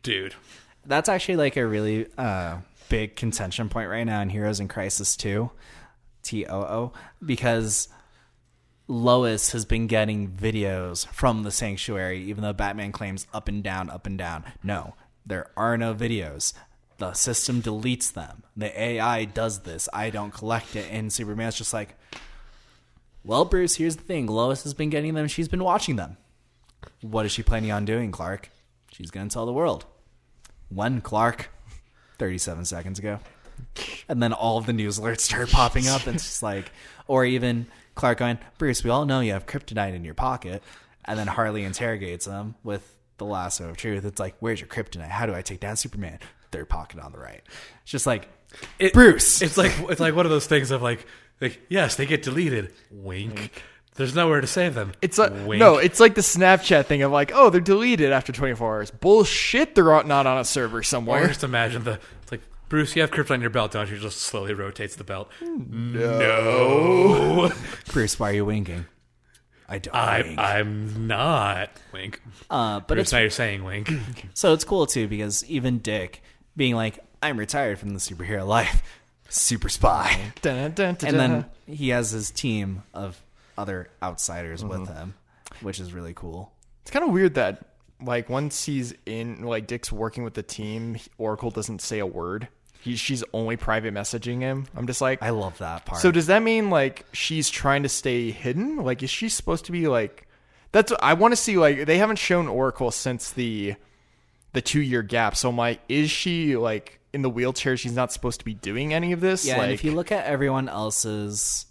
dude.
That's actually like a really uh, big contention point right now in Heroes in Crisis two, T O O, because Lois has been getting videos from the Sanctuary, even though Batman claims up and down, up and down. No, there are no videos. The system deletes them. The A I does this. I don't collect it. And Superman's just like, well, Bruce, here's the thing. Lois has been getting them. She's been watching them. What is she planning on doing, Clark? She's going to tell the world. When, Clark? thirty-seven seconds ago. And then all of the news alerts start popping up. And it's just like, or even Clark going, Bruce, we all know you have kryptonite in your pocket. And then Harley interrogates him with the lasso of truth. It's like, where's your kryptonite? How do I take down Superman? Third pocket on the right. It's just like,
It,
Bruce.
It's like it's like one of those things of like, like yes, they get deleted. Wink. Wink. There's nowhere to save them.
It's like
Wink.
no, it's like the Snapchat thing of like, oh, they're deleted after twenty-four hours. Bullshit, they're not on a server
Or
somewhere.
just imagine the it's like, Bruce, you have kryptonite on your belt, don't you? Just slowly rotates the belt.
No.
No.
Bruce, why are you winking? I don't
I,
wink.
I'm not. Wink.
Uh, but
Bruce,
it's
now you're saying wink.
so it's cool too because even Dick being like, I'm retired from the superhero life, super spy,
Dun, dun, dun,
and then
dun.
he has his team of other outsiders with him, which is really cool.
It's kind of weird that like once he's in, like Dick's working with the team, Oracle doesn't say a word. He, she's only private messaging him. I'm just like,
I love that part.
so does that mean like she's trying to stay hidden? Like, is she supposed to be like? That's I want to see. Like, they haven't shown Oracle since the the two year gap. So I'm like, is she like in the wheelchair? She's not supposed to be doing any of this.
yeah,
like,
and if you look at everyone else's,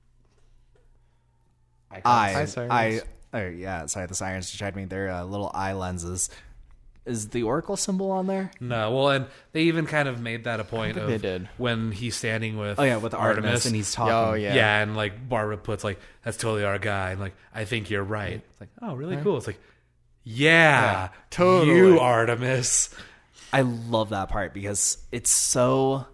Hi,
I,
Sirens.
I, oh yeah, sorry, the sirens distracted me. Their uh, little eye lenses. Is the Oracle symbol on there?
No, well, and they even kind of made that a point
think
of
they did.
when he's standing with
Oh yeah, with Artemis, and he's talking.
Oh, yeah.
yeah. and like Barbara puts like, that's totally our guy, and like, I think you're right. It's like, oh, really cool. It's like, yeah,
Yeah, totally.
you Artemis.
I love that part because it's so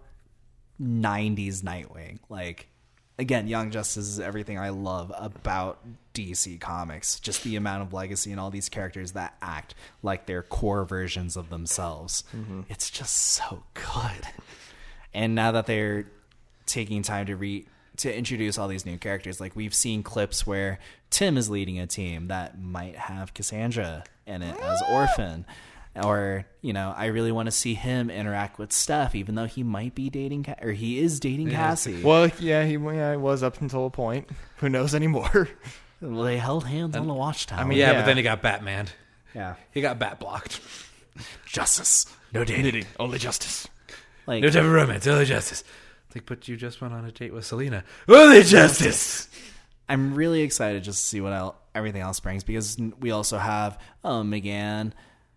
nineties Nightwing. Like, again, Young Justice is everything I love about D C Comics. Just the amount of legacy and all these characters that act like they're core versions of themselves. Mm-hmm. It's just so good. And now that they're taking time to re to introduce all these new characters, like we've seen clips where Tim is leading a team that might have Cassandra in it as Orphan. Or, you know, I really want to see him interact with Steph, even though he might be dating, Ca- or he is dating Cassie.
Well, yeah, he, yeah, he was up until a point. Who knows anymore?
Well, they held hands on the watchtower.
I mean,
Yeah,
Yeah.
but then he got Batman.
yeah,
He got Bat blocked.
justice, no dating.
Only justice.
Like,
No type of romance, only justice. It's like, but you just went on a date with Selena. Only justice.
I'm really excited just to see what el- everything else brings because we also have um, Megan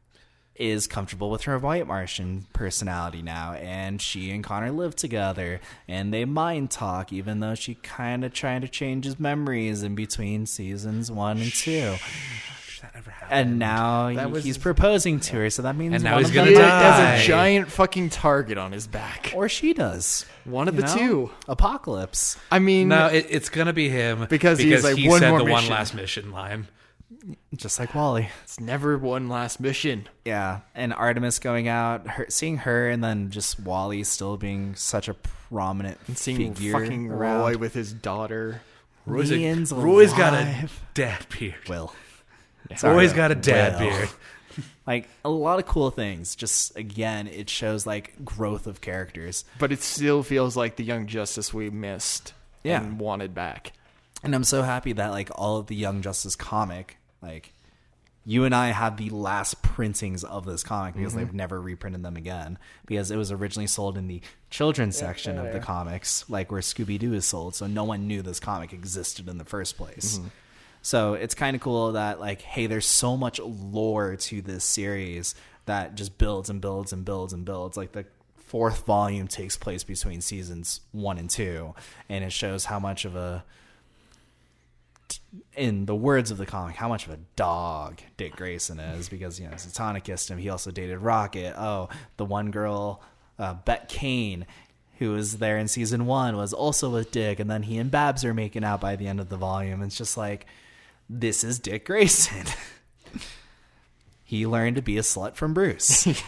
is comfortable with her White Martian personality now, and she and Connor live together, and they mind talk, even though she kind of trying to change his memories in between seasons one and two.
That never happened.
And now
That
he-
was-
he's proposing to her, so that means
And now
one
he's
of
gonna
them
He
might
die.
has a giant fucking target on his back.
or she does.
One of
You
the
know?
two.
Apocalypse.
I mean,
No, it, it's gonna be him
Because he's like,
he
one
said
more
the one
mission.
last mission line.
Just like Wally.
it's never one last mission.
Yeah, and Artemis going out, her, seeing her, and then just Wally still being such a prominent
And seeing
figure
fucking
around.
Roy with his daughter.
Roy's, a,
Ian's
Roy's got a
alive.
dad beard.
Will.
Roy's got a dad
Will.
beard.
Like, a lot of cool things. Just, again, it shows, like, growth of characters.
But it still feels like the Young Justice we missed
Yeah.
and wanted back.
And I'm so happy that, like, all of the Young Justice comic, like, you and I have the last printings of this comic because they've never reprinted them again. Because it was originally sold in the children's section of the comics, like where Scooby-Doo is sold. So no one knew this comic existed in the first place. So it's kind of cool that, like, hey, there's so much lore to this series that just builds and builds and builds and builds. Like, the fourth volume takes place between seasons one and two, and it shows how much of a, in the words of the comic, how much of a dog Dick Grayson is, because, you know, Zatanna kissed him. He also dated Rocket. Oh, the one girl, uh, Bet Kane, who was there in season one, was also with Dick, and then he and Babs are making out by the end of the volume. It's just like, this is Dick Grayson. He learned to be a slut from Bruce.
It's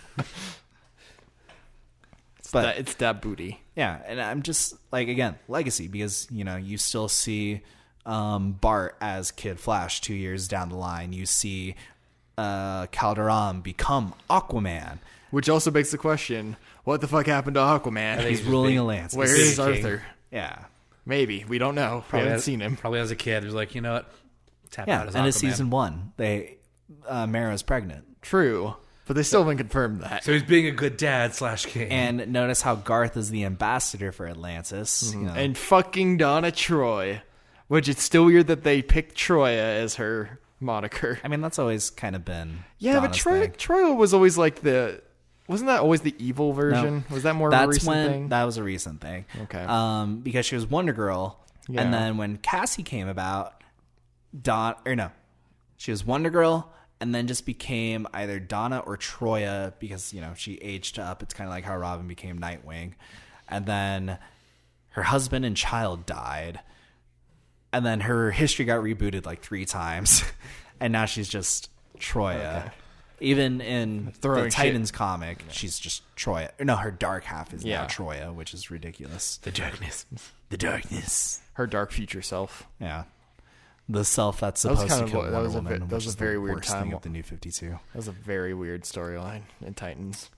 But-
that, it's that booty.
Yeah, and I'm just like, again, legacy, because you know you still see um, Bart as Kid Flash two years down the line. You see uh, Calderon become Aquaman.
Which also begs the question: what the fuck happened to Aquaman?
He's
he's just
ruling
being-
Atlantis.
Where
Being
is
a king.
Arthur?
Yeah,
Maybe we don't know. We
Probably
haven't
as,
seen him.
Probably as a kid, he was like, you know what? Tap
yeah.
out as
And it's
Aquaman.
season one. They uh, Mara's pregnant,
True, but they still haven't confirmed that.
So he's being a good dad slash king.
and notice how Garth is the ambassador for Atlantis. You know.
And fucking Donna Troy, which it's still weird that they picked Troya as her moniker.
I mean, that's always kind of been
Yeah, but
Donna's
Troy,
thing.
Troya was always like the. Wasn't that always the evil version? Was that more of a
That's
recent
when
thing?
that was a recent thing.
Okay.
Um, because she was Wonder Girl,
Yeah.
and then when Cassie came about, Don or no, she was Wonder Girl, and then just became either Donna or Troya because you know she aged up. It's kind of like how Robin became Nightwing, and then her husband and child died, and then her history got rebooted like three times, and now she's just Troya.
Okay.
Even in
Throwing
the
shit.
Titans comic, she's just Troya. No, her dark half is
Yeah.
now Troya, which is ridiculous.
the darkness.
The darkness.
Her dark future self.
Yeah. The self that's
That was
supposed
kind
to
of
kill
a- that
Wonder
was a
Woman,
ve- that
which
was a
is
very
the
weird
worst
time.
thing of the New fifty-two.
That was a very weird storyline in Titans.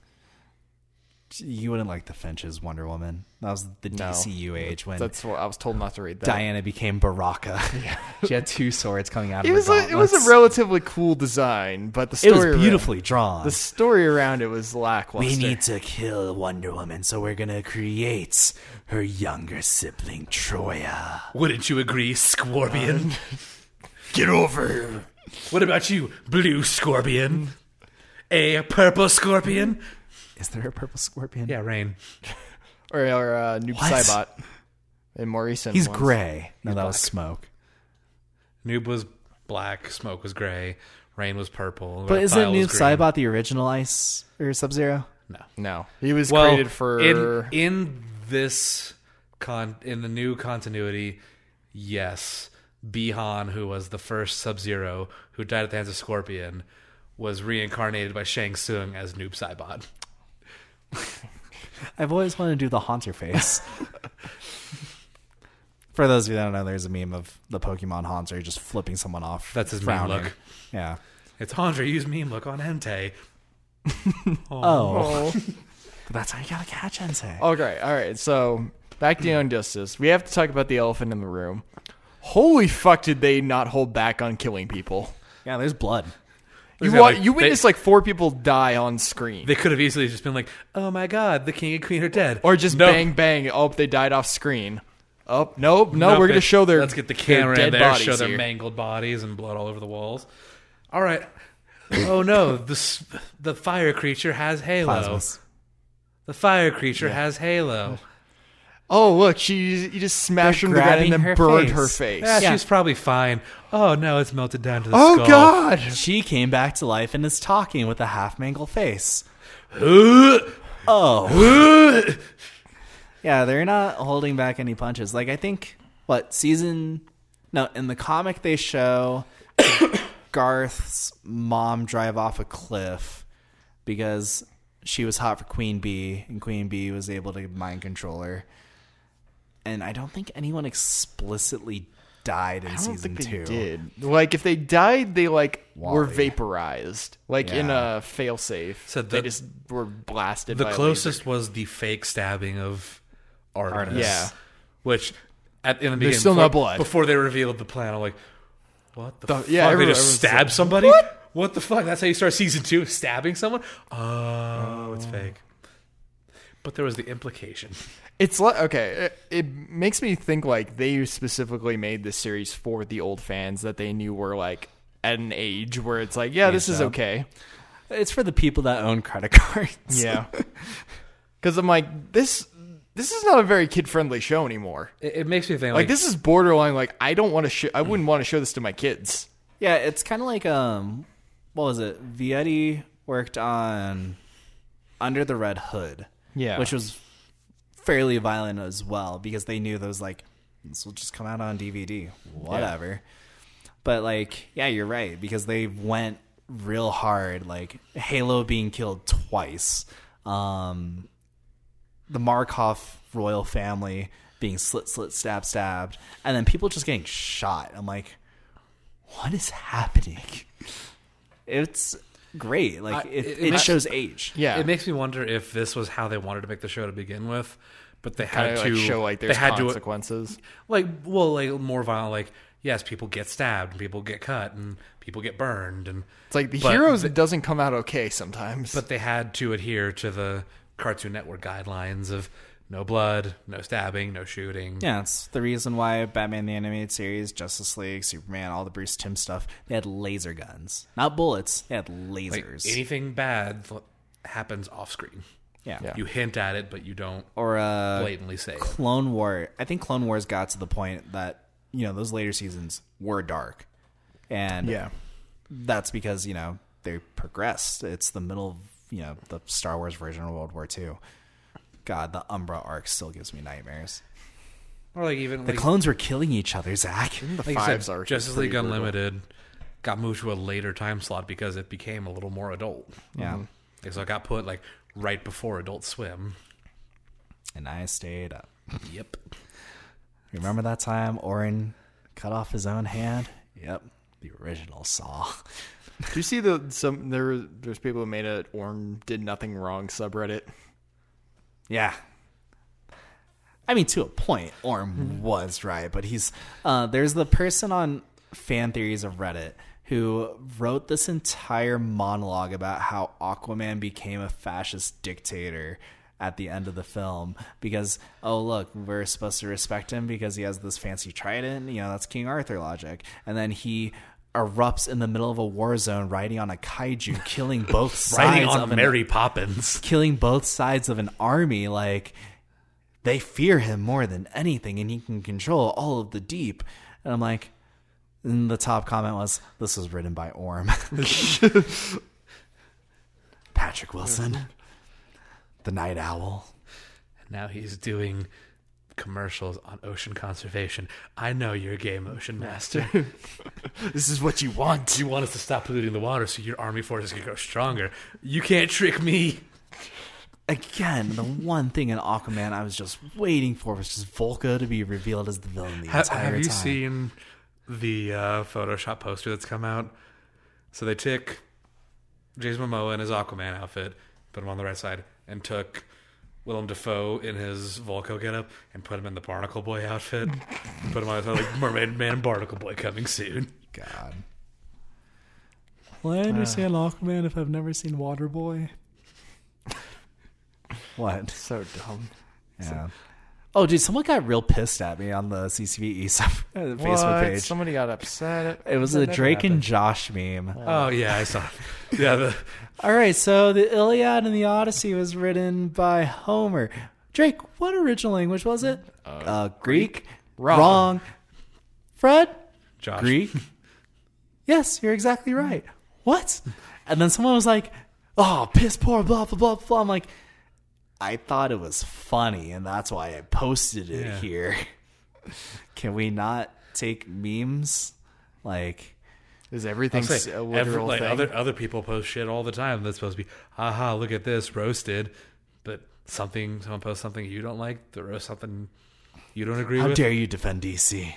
You wouldn't like the Finch's Wonder Woman. That was the
No.
D C U age when
That's what I was told not to read that.
Diana became Baraka. she had two swords coming out of
It
her
was a, it was
gauntlets.
a relatively cool design, but the
It
story
was
around-
beautifully drawn.
the story around it was lackluster.
We need to kill Wonder Woman, so we're gonna create her younger sibling, Troya.
Wouldn't you agree, Scorpion?
Get over.
What about you, Blue Scorpion? A purple Scorpion?
Is there a purple scorpion?
Yeah, Rain.
Or, or uh, Noob
What?
Saibot in more recent
He's
ones.
gray. No,
He's
that was
black.
smoke.
Noob was black, Smoke was gray, Rain was purple.
But isn't
Reptile was
Noob
green.
Saibot the original Ice or Sub Zero?
No.
No, he was
Well,
created for.
in in this con in the new continuity, yes, Bihan, who was the first Sub Zero who died at the hands of Scorpion, was reincarnated by Shang Tsung as Noob Saibot.
I've always wanted to do the Haunter face. For those of you that don't know, there's a meme of the Pokemon Haunter just flipping someone off.
That's his meme
frowning.
look.
Yeah.
It's Andre use meme look on Entei.
Oh.
Oh.
But that's how you gotta catch Entei.
Okay, all right. So back to Young Justice. We have to talk about the elephant in the room. Holy fuck! Did they not hold back on killing people?
Yeah, there's blood.
You
Yeah,
wa-
like,
you
they-
witnessed like four people die on screen,
They could have easily just been like, "Oh my God, the king and queen are dead,"
or just
Nope.
bang bang. Oh, they died off screen. Oh nope, no,
Nope,
we're gonna
let's-
show their.
Let's get the
their
camera
dead
in there,
bodies
show their
here.
mangled bodies and blood all over the walls. All right. Oh no, the s- the fire creature has Halo.
Plasmas.
The fire creature has Halo.
Oh look, she you just smashed
They're
her to the ground
grabbing
and then
her
burned
face.
her face.
Yeah,
Yeah.
she's probably fine. Oh no, it's melted down to the
Oh
skull.
god.
She came back to life and is talking with a half mangled face.
God!
Oh. Yeah, they're not holding back any punches. Like, I think, what, season... No, in the comic they show Garth's mom drive off a cliff because she was hot for Queen Bee, and Queen Bee was able to mind control her. And I don't think anyone explicitly died in
I don't
season
think they
two.
did. Like if they died, they like were
Wally.
vaporized, like in
Yeah.
a failsafe.
So
they
the-
just were blasted.
The
by a
closest was the fake stabbing of Artemis.
Artemis.
Yeah.
Which, at, in the beginning,
still
before,
no blood.
Before they revealed the plan, I'm like, what the,
The-
fuck?
yeah,
They
everyone-
just
everyone's
stab
like,
somebody? What? What the fuck? That's how you start season two? Stabbing someone? Oh, it's fake. But there was the implication.
It's like okay, it, it makes me think like they specifically made this series for the old fans that they knew were like at an age where it's like, yeah, this is
so.
okay.
It's for the people that own credit cards.
Yeah, because I'm like this. This is not a very kid friendly show anymore.
It, it makes me think
Like,
like,
this is borderline. Like I don't want to. Sh- I wouldn't want to show this to my kids.
Yeah, it's kind of like um, what was it? Vietti worked on Under the Red Hood,
Yeah,
which was fairly violent as well because they knew those like this will just come out on D V D, whatever. But like, yeah, you're right because they went real hard, like Halo being killed twice, um, the Markov royal family being slit, slit, stab, stabbed, and then people just getting shot. I'm like, what is happening? It's great. Like
I-
it,
it
it,
makes-
shows age.
Yeah.
It makes me wonder if this was how they wanted to make the show to begin with, but they had
kind of
to
like show like
they
there's
had to
consequences.
like well like more violent. Like yes, people get stabbed, and people get cut, and people get burned, and
It's like the
but
heroes
the-
doesn't come out okay sometimes.
but they had to adhere to the Cartoon Network guidelines of no blood, no stabbing, no shooting.
Yeah, it's the reason why Batman the Animated Series, Justice League, Superman, all the Bruce Timm stuff, they had laser guns. Not bullets, they had
Like
lasers.
anything bad th- happens off screen.
yeah.
Yeah.
You hint at it, but you don't
Or uh,
blatantly say it.
Clone War. I think Clone Wars got to the point that, you know, those later seasons were dark. And
yeah.
that's because, you know, they progressed. It's the middle of, you know, the Star Wars version of World War Two. God, the Umbra arc still gives me nightmares.
Or like even
The
like,
clones were killing each other, Zach.
The
like you
fives
said,
are
Justice League Unlimited got moved to a later time slot because it became a little more adult.
Yeah.
Like, so it got put like right before Adult Swim.
And I stayed up.
Yep.
Remember that time Orin cut off his own hand? Yep. The original Saw.
Do you see the some there? There's people who made a Orm did nothing wrong subreddit.
Yeah. I mean, to a point, Orm was right, but he's uh, there's the person on Fan Theories of Reddit who wrote this entire monologue about how Aquaman became a fascist dictator at the end of the film because, oh, look, we're supposed to respect him because he has this fancy trident. You know, that's King Arthur logic. And then he erupts in the middle of a war zone riding on a kaiju, killing both sides
Riding
of
on
an
Mary Poppins.
killing both sides of an army. Like, they fear him more than anything, and he can control all of the deep. And I'm like, and the top comment was, this was written by Orm. Patrick Wilson, the Night Owl.
Now he's doing commercials on ocean conservation. I know you're a gay motion master.
This is what you want.
You want us to stop polluting the water so your army forces can grow stronger. You can't trick me.
Again, the one thing in Aquaman I was just waiting for was just Volca to be revealed as the villain the
Ha-
entire
have you
time.
seen the uh, Photoshop poster that's come out? So they took Jason Momoa in his Aquaman outfit, put him on the right side, and took Willem Dafoe in his Volco getup and put him in the Barnacle Boy outfit. Put him on the side like Mermaid Man Barnacle Boy coming soon.
God. Well, I understand Aquaman if I've never seen Waterboy. What?
So dumb.
Yeah. Oh, dude, someone got real pissed at me on the C C V E sub- uh, Facebook
What?
page.
Somebody got upset.
It was
That
a
never
Drake and
happened.
Josh meme.
Oh yeah, I saw. It. Yeah, the,
All right, so the Iliad and the Odyssey was written by Homer. Drake, what original language was it? Uh, Greek.
Wrong.
Wrong. Fred?
Josh.
Greek. Yes, you're exactly right. What? And then someone was like, oh, piss poor, blah, blah, blah, blah. I'm like, I thought it was funny, and that's why I posted it
Yeah.
here. Can we not take memes? Like,
Is
I'll
everything
say,
a
every,
literal
like
thing?
other other people post shit all the time that's supposed to be, haha, look at this roasted, but something someone posts something you don't like, the roast something you don't agree
how
with.
dare you defend D C?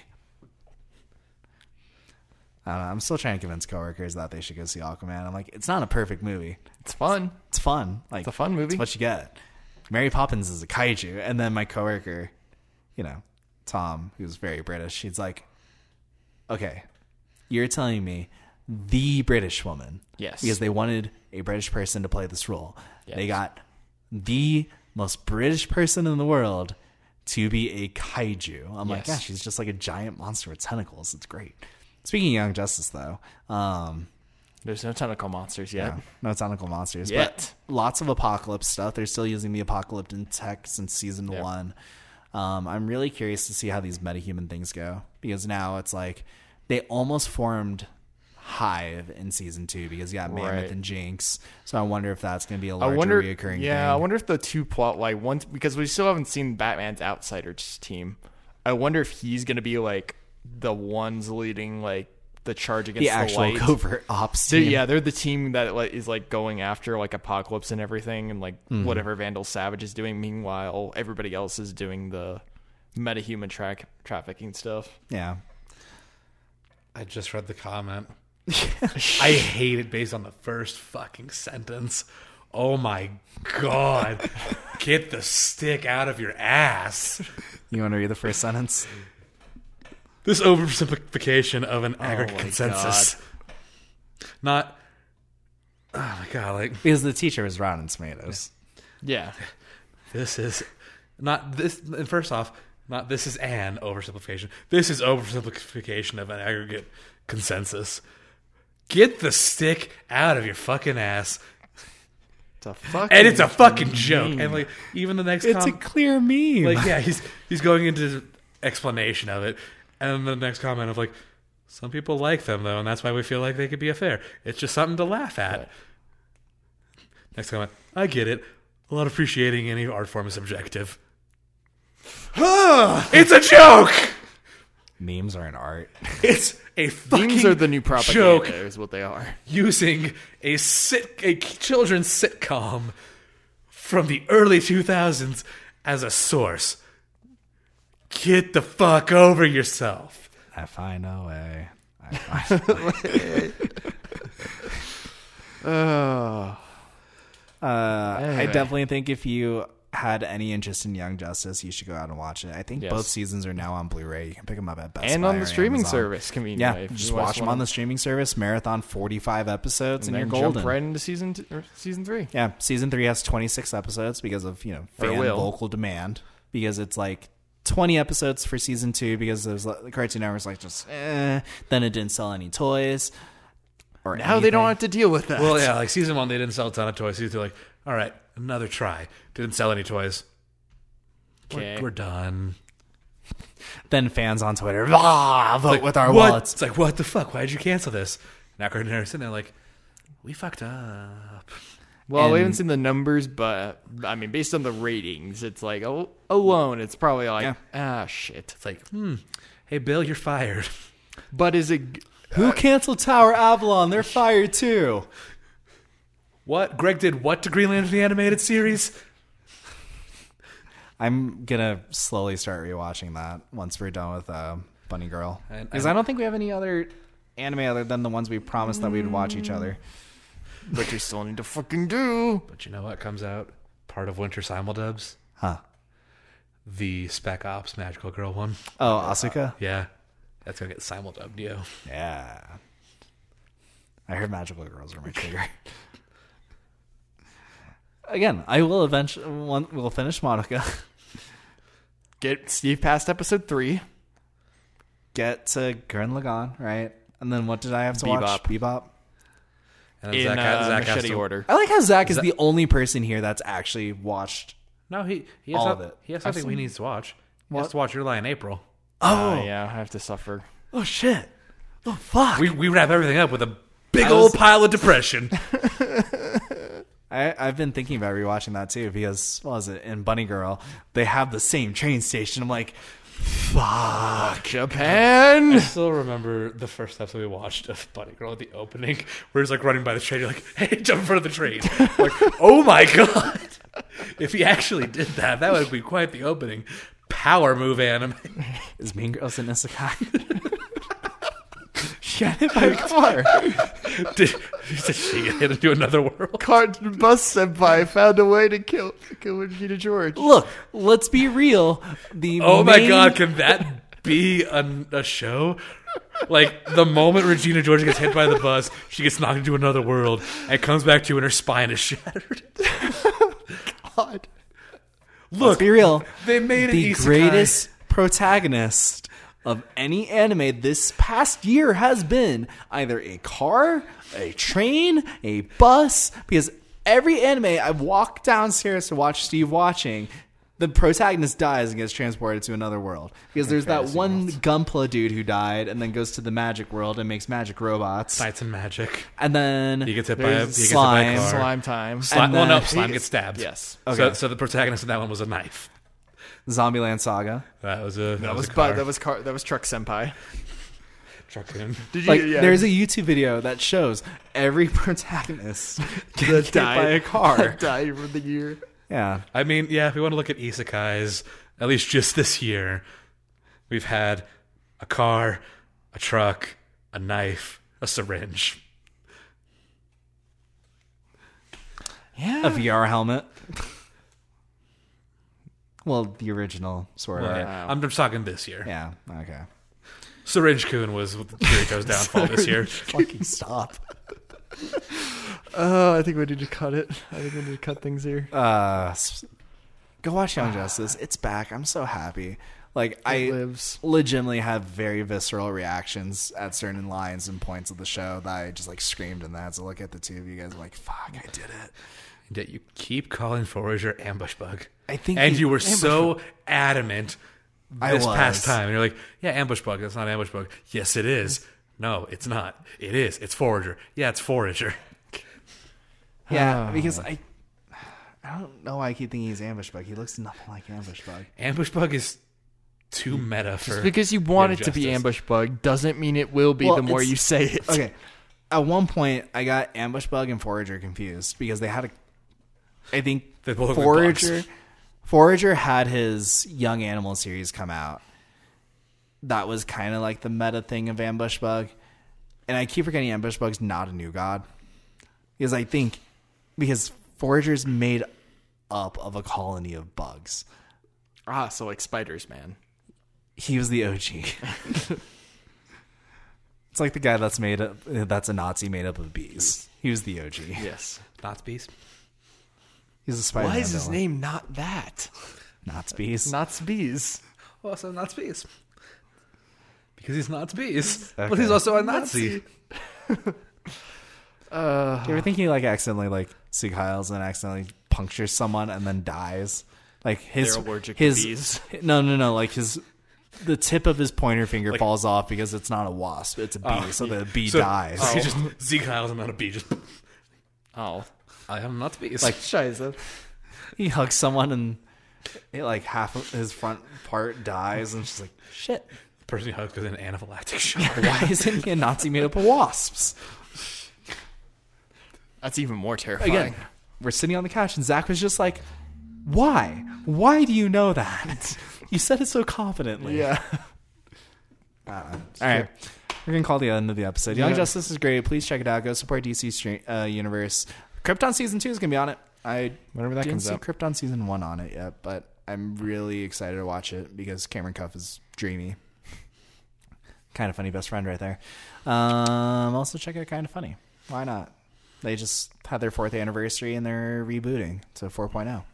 I don't know, I'm still trying to convince coworkers that they should go see Aquaman. I'm like, it's not a perfect movie.
It's fun.
It's fun. Like,
It's a fun movie.
It's what you get. Mary Poppins is a kaiju, and then my coworker, you know, Tom, who's very British, he's like, okay, you're telling me the British woman,
Yes.
because they wanted a British person to play this role. They
Yes.
got the most British person in the world to be a kaiju. I'm like,
Yes.
yeah, she's just like a giant monster with tentacles. It's great. Speaking of Young Justice, though, um,
There's no tentacle monsters yet.
yeah, no tentacle monsters
Yet.
but lots of apocalypse stuff. They're still using the apocalypse in tech since season
Yep.
one. Um, I'm really curious to see how these metahuman things go, because now it's like they almost formed Hive in season two because you got Mammoth
Right.
and Jinx. So I wonder if that's going to be a
I
larger
wonder.
reoccurring
Yeah,
thing.
I wonder if the two plot like once because we still haven't seen Batman's Outsiders team. I wonder if he's gonna be like the ones leading like the charge against
the
the,
actual
light.
covert ops
They're-
team.
yeah, they're the team that like, is like going after like Apocalypse and everything, and like
Mm-hmm.
whatever Vandal Savage is doing. Meanwhile, everybody else is doing the metahuman track trafficking stuff.
Yeah.
I just read the comment. I hate it based on the first fucking sentence. Oh my god. Get the stick out of your ass.
You want to read the first sentence?
This oversimplification of an aggregate
my
consensus. Not. Oh my god, like
Because the teacher was Rotten Tomatoes.
Yeah,
this is not this. And first off, not this is an oversimplification. This is oversimplification of an aggregate consensus. Get the stick out of your fucking ass.
it's a fucking
And it's a fucking joke.
meme.
And like even the next
It's
com-
a clear meme.
like yeah, he's he's going into his explanation of it, and then the next comment of like, some people like them though, and that's why we feel like they could be a fair. It's just something to laugh at.
Right.
Next comment, I get it. A lot of appreciating any art form is subjective. It's a joke.
Memes are an art.
It's a fucking
Memes are the new propaganda.
joke
Is what they are.
using a sit a children's sitcom from the early two thousands as a source. Get the fuck over yourself.
I find a way. I find
Oh,
uh, I
Anyway.
definitely think if you had any interest in Young Justice, you should go out and watch it. I think
Yes.
both seasons are now on Blu-ray. You can pick them up at Best
and
Buy
on the
or
streaming
Amazon.
service, conveniently.
Yeah,
if you
just
just
watch them
wanna-
on the streaming service. Marathon forty-five episodes, and,
and
you're
then
golden.
jump right into season two, or season three.
Yeah, season three has twenty-six episodes because of you know
Or
fan
will.
vocal demand. Because it's like twenty episodes for season two because there's the Cartoon Network's like just eh. Then it didn't sell any toys. Or
Now they don't
anything.
have to deal with that.
Well, yeah, like season one, they didn't sell a ton of toys. Season two, like, all right, another try. Didn't sell any toys. We're,
Okay.
we're done.
Then fans on Twitter, ah, vote
Like,
with our
what?
wallets.
It's like, what the fuck? Why did you cancel this? Now Cartoon Network's sitting there like, we fucked up.
Well, we
And-
haven't seen the numbers, but I mean, based on the ratings, it's like oh, alone, it's probably like
Yeah.
ah shit.
It's like, hmm, hey, Bill, you're fired.
But is it?
Who canceled Tower Avalon? They're fired too.
What? Greg did what to Green Lantern the animated series?
I'm gonna slowly start rewatching that once we're done with uh, Bunny Girl,
And-
because I don't think we have any other anime other than the ones we promised that we'd watch each other.
But you still need to fucking do.
But you know what comes out? Part of Winter Simuldubs?
Huh?
The Spec Ops Magical Girl one.
Oh, Asuka.
Yeah. That's going to get simuldubbed, yo.
Yeah. I heard magical girls are my trigger. Again, I will eventually one will finish Monica.
Get Steve past episode three.
Get to Gurren Lagann, right? And then what did I have to watch? Bebop.
And then
In
Zach,
uh,
Zach has
machete
to,
order.
I like how Zach is
Zach-
the only person here that's actually watched.
No, he, he has
All
some-
of it.
He has
I've
something we
seen-
need to watch. He
What?
has to watch Your Lie in April.
Oh,
Uh, yeah, I have to suffer.
oh shit! Oh fuck!
We we wrap everything up with a big
I
old
was-
pile of depression.
I, I've been thinking about rewatching that too because what was it in Bunny Girl? They have the same train station. I'm like, fuck.
Japan.
I still remember the first episode we watched of Bunny Girl at the opening, where he's like running by the train. You're like, hey, jump in front of the train. Like, oh my god! If he actually did that, that would be quite the opening. Power move anime.
Is Mean Girls an isekai? She got hit by a car.
Did, did she get hit into another world?
Car bus senpai found a way to kill kill Regina George.
Look, let's be real. The
Oh my
main-
god, can that be a, a show? Like, the moment Regina George gets hit by the bus, she gets knocked into another world, and comes back to and her spine is shattered.
God.
Look,
Let's be real.
they made an
The
isekai.
greatest protagonist of any anime this past year has been either a car, a train, a bus, because every anime I've walked downstairs to watch Steve watching, the protagonist dies and gets transported to another world. Because there's that
fantasy
one
worlds.
Gunpla dude who died and then goes to the magic world and makes magic robots.
Science and magic.
And then
He gets hit by a, he
There's
gets hit by a
slime.
car.
Slime time.
Slime,
And
well, no,
then-
slime gets stabbed.
Yes.
So,
Okay.
so the protagonist in that one was a knife.
Zombieland Saga.
That was a that,
That
was,
was
a
but
car.
that was car that was truck senpai.
Truckoon.
Did you?
Like,
yeah.
there's a YouTube video that shows every protagonist get hit
died-
by a car.
die for the year.
Yeah.
I mean, yeah, if we want to look at isekais, at least just this year, we've had a car, a truck, a knife, a syringe.
Yeah.
A V R helmet. Well, the original Sword
Well,
Art.
yeah, I'm just talking this year.
Yeah, okay.
Syringe Coon was Kirito's downfall this year.
Fucking stop.
Oh, I think we need to cut it. I think we need to cut things here.
Uh, s- go watch Young Justice. It's back. I'm so happy. Like,
It
I
lives.
legitimately have very visceral reactions at certain lines and points of the show that I just, like, screamed in that. So look at the two of you guys, I'm like, fuck, I did it.
That you keep calling Forager Ambush Bug.
I think
And
he-
you were
Ambush
so adamant
I
this
was.
past time. And you're like, yeah, Ambush Bug. That's not Ambush Bug. Yes, it is. No, it's not. It is. It's Forager. Yeah, it's Forager.
Yeah,
Oh.
because I I don't know why I keep thinking he's Ambush Bug. He looks nothing like Ambush Bug.
Ambush Bug is too meta for
Just because you want
Young
it to be
Justice.
Ambush Bug doesn't mean it will be
Well,
the more
it's-
you say it.
Okay. At one point, I got Ambush Bug and Forager confused because they had a. I think
They both look like
Forager,
bugs.
Forager had his Young Animal series come out. That was kind of like the meta thing of Ambush Bug, and I keep forgetting Ambush Bug's not a new god because I think because Forager's made up of a colony of bugs.
Ah, so like spiders, man.
He was the O G. It's like the guy that's made up. That's a Nazi made up of bees. He was the O G.
Yes.
Not bees.
He's a Spider-Man
Why is his
villain.
name not that?
Not bees.
Not bees.
Also, not bees. Because he's not bees. But
Okay.
he's also a Nazi.
Uh,
You ever think he like accidentally like Sig Heils and accidentally punctures someone and then dies? Like his
They're allergic to
his
bees.
no no no like his the tip of his pointer finger
Like-
falls off because it's not a wasp, it's a bee,
Oh,
so the bee
So-
dies.
So he just Zeke Hiles and not a bee. Just
oh.
I am not bees.
Like-
Scheiße.
He hugs someone and it, like half of his front part dies, and she's like, "Shit,
the person who hugs goes in an anaphylactic shock.
why isn't he a Nazi made up of wasps?"
That's even more terrifying.
Again, we're sitting on the couch, and Zach was just like, "Why? Why do you know that? You said it so confidently."
Yeah.
Uh, all right, we're gonna call the end of the episode. Young
Yeah.
Justice is great. Please check it out. Go support D C stream, uh, Universe. Krypton season two is gonna be on it. I
Whenever that
didn't
comes
see
out.
Krypton season one on it yet, but I'm really excited to watch it because Cameron Cuff is dreamy. Kind of funny best friend right there. Um, also check out Kind of Funny. Why not? They just had their fourth anniversary and they're rebooting to four point oh.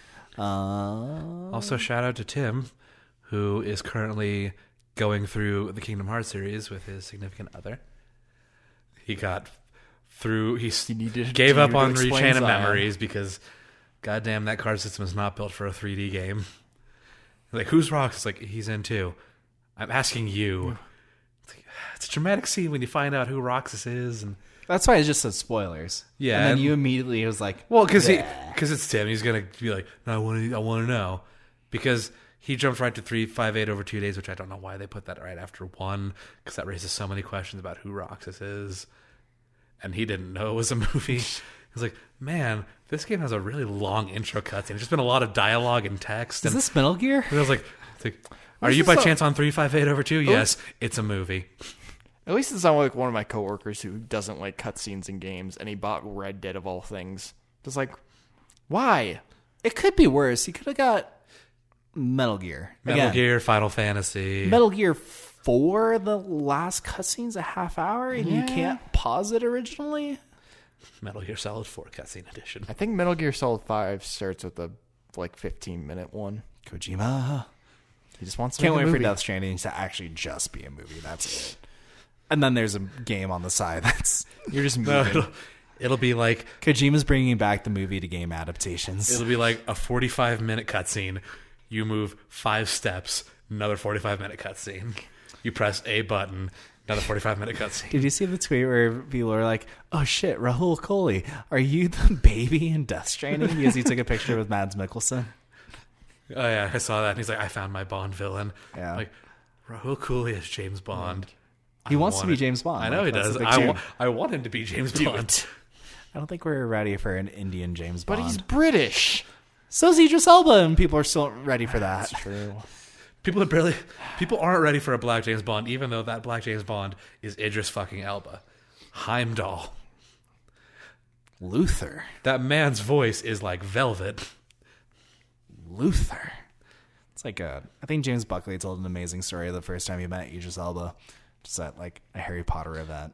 Uh,
Also, shout out to Tim, who is currently going through the Kingdom Hearts series with his significant other. He got through. He s-
He needed
gave
you
up
to
on
explain
Reach Chain of
Zion.
Memories because, goddamn, that card system is not built for a three D game. Like, who's Rox? It's like, he's in too. I'm asking you. It's, like, it's a dramatic scene when you find out who Roxas is, and
that's why I just said spoilers.
Yeah,
and then
and-
you immediately was like,
well, because he
"Bleh."
because it's Tim. He's gonna be like, no, I want to, I want to know, because he jumped right to three five eight over two days, which I don't know why they put that right after one, because that raises so many questions about who Roxas is, and he didn't know it was a movie. He's like, man, this game has a really long intro cutscene. It's just been a lot of dialogue and text.
Is
And,
this Metal Gear?
and I was like, it's like, are
This
you
is
by
a-
chance on three five eight over two? Yes, it's a movie.
At least it's not like one of my coworkers who doesn't like cutscenes in games, and he bought Red Dead of all things. Just like, why?
It could be worse. He could have got Metal Gear.
Metal
Again,
Gear, Final Fantasy.
Metal Gear four, the last cutscene's a half hour, and you
Yeah.
can't pause it originally.
Metal Gear Solid four cutscene edition.
I think Metal Gear Solid five starts with a like fifteen minute one.
Kojima.
He just wants to
Can't
make
wait
a
for
movie.
Death Stranding to actually just be a movie. That's it. And then there's a game on the side that's
You're just
No,
moving.
it'll, it'll be like
Kojima's bringing back the movie to game adaptations.
It'll be like a forty-five minute cutscene. You move five steps, another forty-five minute cutscene. You press a button, another forty-five minute cutscene.
Did you see the tweet where people are like, "Oh shit, Rahul Kohli, are you the baby in Death Stranding?" Because he took a picture with Mads Mikkelsen.
Oh yeah, I saw that. And he's like, I found my Bond villain.
Yeah.
Like, Rahul Cooley as James Bond.
He
I
wants
want
to be
it.
James Bond.
I know
Like,
he
that's
does.
the big
I,
dream.
wa- I want him to be James
Do
Bond.
it.
I don't think we're ready for an Indian James
But
Bond.
he's British.
So's Idris Elba, and people are still ready for that.
That's true.
People are barely. People aren't ready for a black James Bond, even though that black James Bond is Idris fucking Elba. Heimdall.
Luther.
That man's voice is like velvet.
Luther. It's like a. I think James Buckley told an amazing story the first time he met Idris Elba, just at like a Harry Potter event.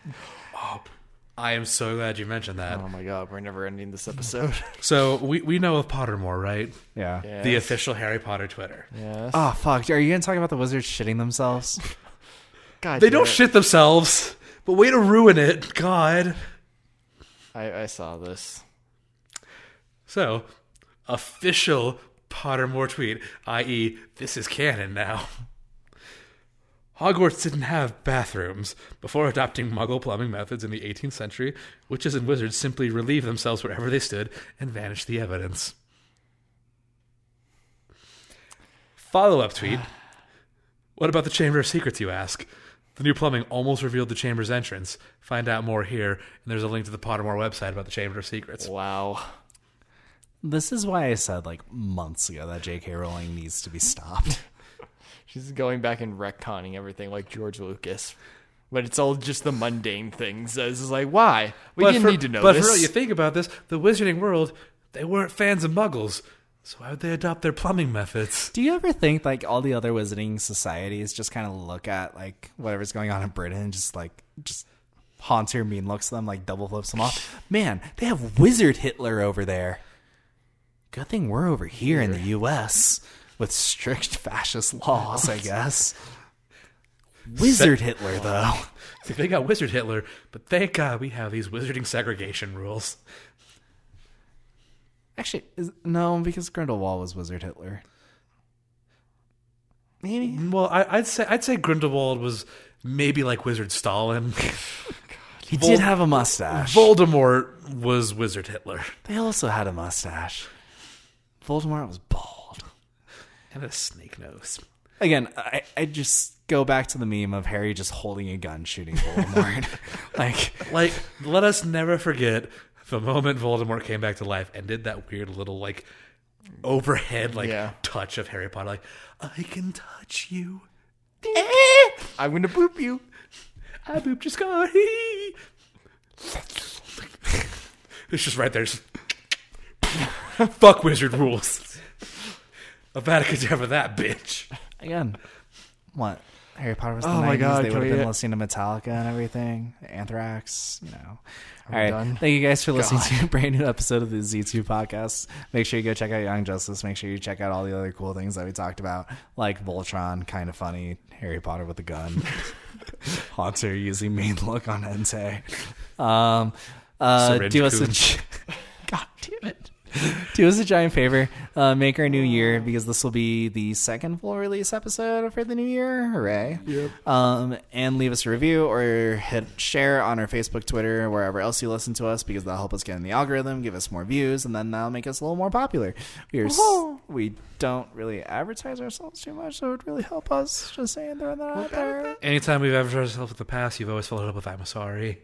I am so glad you mentioned that.
Oh my god, we're never ending this episode.
So we, we know of Pottermore, right?
yeah.
Yes.
The official Harry Potter Twitter.
Yes.
Oh fuck! Are you gonna talk about the wizards shitting themselves?
God,
They
damn
don't
it.
shit themselves, but way to ruin it. God.
I, I saw this.
So, official Pottermore tweet, that is, this is canon now. Hogwarts didn't have bathrooms. Before adopting Muggle plumbing methods in the eighteenth century, witches and wizards simply relieved themselves wherever they stood and vanished the evidence. Follow-up tweet. What about the Chamber of Secrets, you ask? The new plumbing almost revealed the chamber's entrance. Find out more here, and there's a link to the Pottermore website about the Chamber of Secrets.
Wow.
This is why I said like months ago that J K Rowling needs to be stopped.
She's going back and retconning everything like George Lucas. But it's all just the mundane things. It's just like, why? We
But
didn't
for-
need to know
but
this.
for real, you think about this, the wizarding world, they weren't fans of muggles. So why would they adopt their plumbing methods?
Do you ever think like all the other wizarding societies just kind of look at like whatever's going on in Britain and just like just haunts her mean looks at them, like double flips them off? Man, they have Wizard Hitler over there. Good thing we're over here in the U S with strict fascist laws, I guess. Wizard Hitler, though.
See, they got Wizard Hitler, but thank God we have these wizarding segregation rules.
Actually, is, no, because Grindelwald was Wizard Hitler. Maybe.
Well, I, I'd say I'd say Grindelwald was maybe like Wizard Stalin.
He
Vol-
did have a mustache.
Voldemort was Wizard Hitler.
They also had a mustache. Voldemort was bald.
And a snake nose.
Again, I, I just go back to the meme of Harry just holding a gun shooting Voldemort. like,
Like, let us never forget the moment Voldemort came back to life and did that weird little, like, overhead, like,
Yeah.
touch of Harry Potter. Like, I can touch you.
I'm going to boop you.
I booped your scar. It's just right there. Just fuck wizard rules. A Vatican for that bitch.
again, what? Harry Potter was the
Oh my
nineties.
God,
They
can
would have
we
been
get-
listening to Metallica and everything. Anthrax, you know.
Are
All
we
right.
done?
Thank you guys for listening
God.
to a brand new episode of the Z two podcast. Make sure you go check out Young Justice. Make sure you check out all the other cool things that we talked about, like Voltron, kind of funny, Harry Potter with a gun, Haunter using main look on Entei. Um, uh,
Syringe
do us a
coon.
gi- God damn it. Do us a giant favor. Uh, make our new year, because this will be the second full release episode for the new year. Hooray.
Yep.
Um, and leave us a review or hit share on our Facebook, Twitter, wherever else you listen to us, because that'll help us get in the algorithm, give us more views, and then that'll make us a little more popular. We are s- we don't really advertise ourselves too much, so it would really help us. Just saying, throwing that out there.
Anytime we've advertised ourselves in the past, you've always followed up with I'm sorry.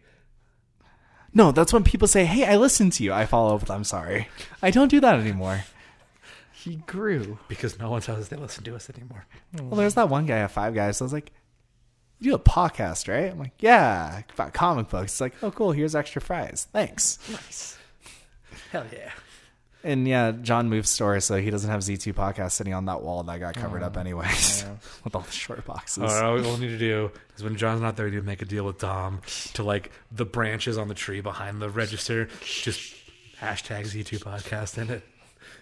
No, that's when people say, "Hey, I listened to you." I follow up with, "I'm sorry." I don't do that anymore.
He grew.
Because no one tells us they listen to us anymore.
Well, there's that one guy at Five Guys. So I was like, "You do a podcast, right?" I'm like, "Yeah, about comic books." It's like, "Oh, cool. Here's extra fries. Thanks."
Nice.
Hell yeah.
And yeah, John moved store, so he doesn't have Z two podcast sitting on that wall that got covered
Oh,
up anyways
yeah.
with all the short boxes.
All right, all we'll need to do is when John's not there, we need to make a deal with Dom to, like, the branches on the tree behind the register, just hashtag Z two podcast in it.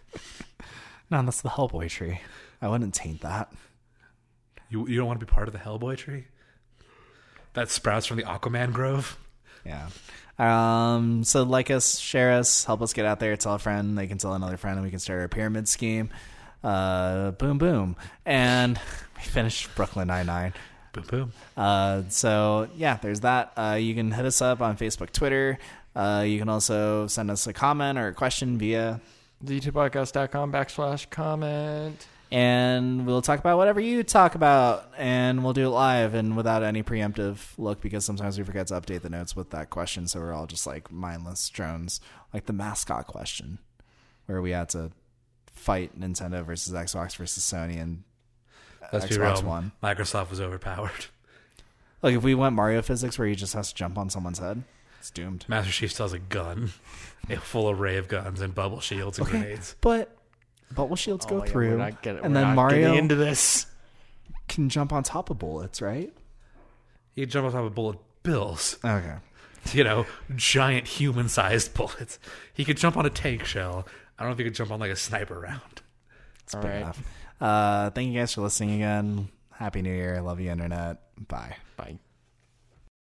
No, that's the Hellboy tree. I wouldn't taint that.
You you don't want to be part of the Hellboy tree? That sprouts from the Aquaman Grove?
Yeah. Um. So like us, share us, help us get out there. Tell a friend. They can tell another friend, and we can start our pyramid scheme. Uh. Boom, boom, and we finished Brooklyn Nine-Nine.
Boom, boom.
Uh, so yeah, there's that. Uh, you can hit us up on Facebook, Twitter. Uh, you can also send us a comment or a question via,
Z two podcast dot com backslash comment.
And we'll talk about whatever you talk about, and we'll do it live and without any preemptive look, because sometimes we forget to update the notes with that question, so we're all just like mindless drones, like the mascot question, where we had to fight Nintendo versus Xbox versus Sony and
Let's
Xbox
be real.
One.
Microsoft was overpowered.
Like if we went Mario physics, where he just has to jump on someone's head, it's doomed.
Master Chief still has a gun, a full array of guns and bubble shields and
Okay,
grenades.
but bubble shields
Oh
go
my God,
through,
we're not getting-
and
we're
then
not
Mario
getting into this.
can jump on top of bullets, right?
He could jump on top of bullet bills.
Okay.
You know, giant human-sized bullets. He could jump on a tank shell. I don't know if he could jump on like a sniper round.
It's
All
big
right.
enough. Uh, thank you guys for listening again. Happy New Year. Love you, Internet. Bye.
Bye.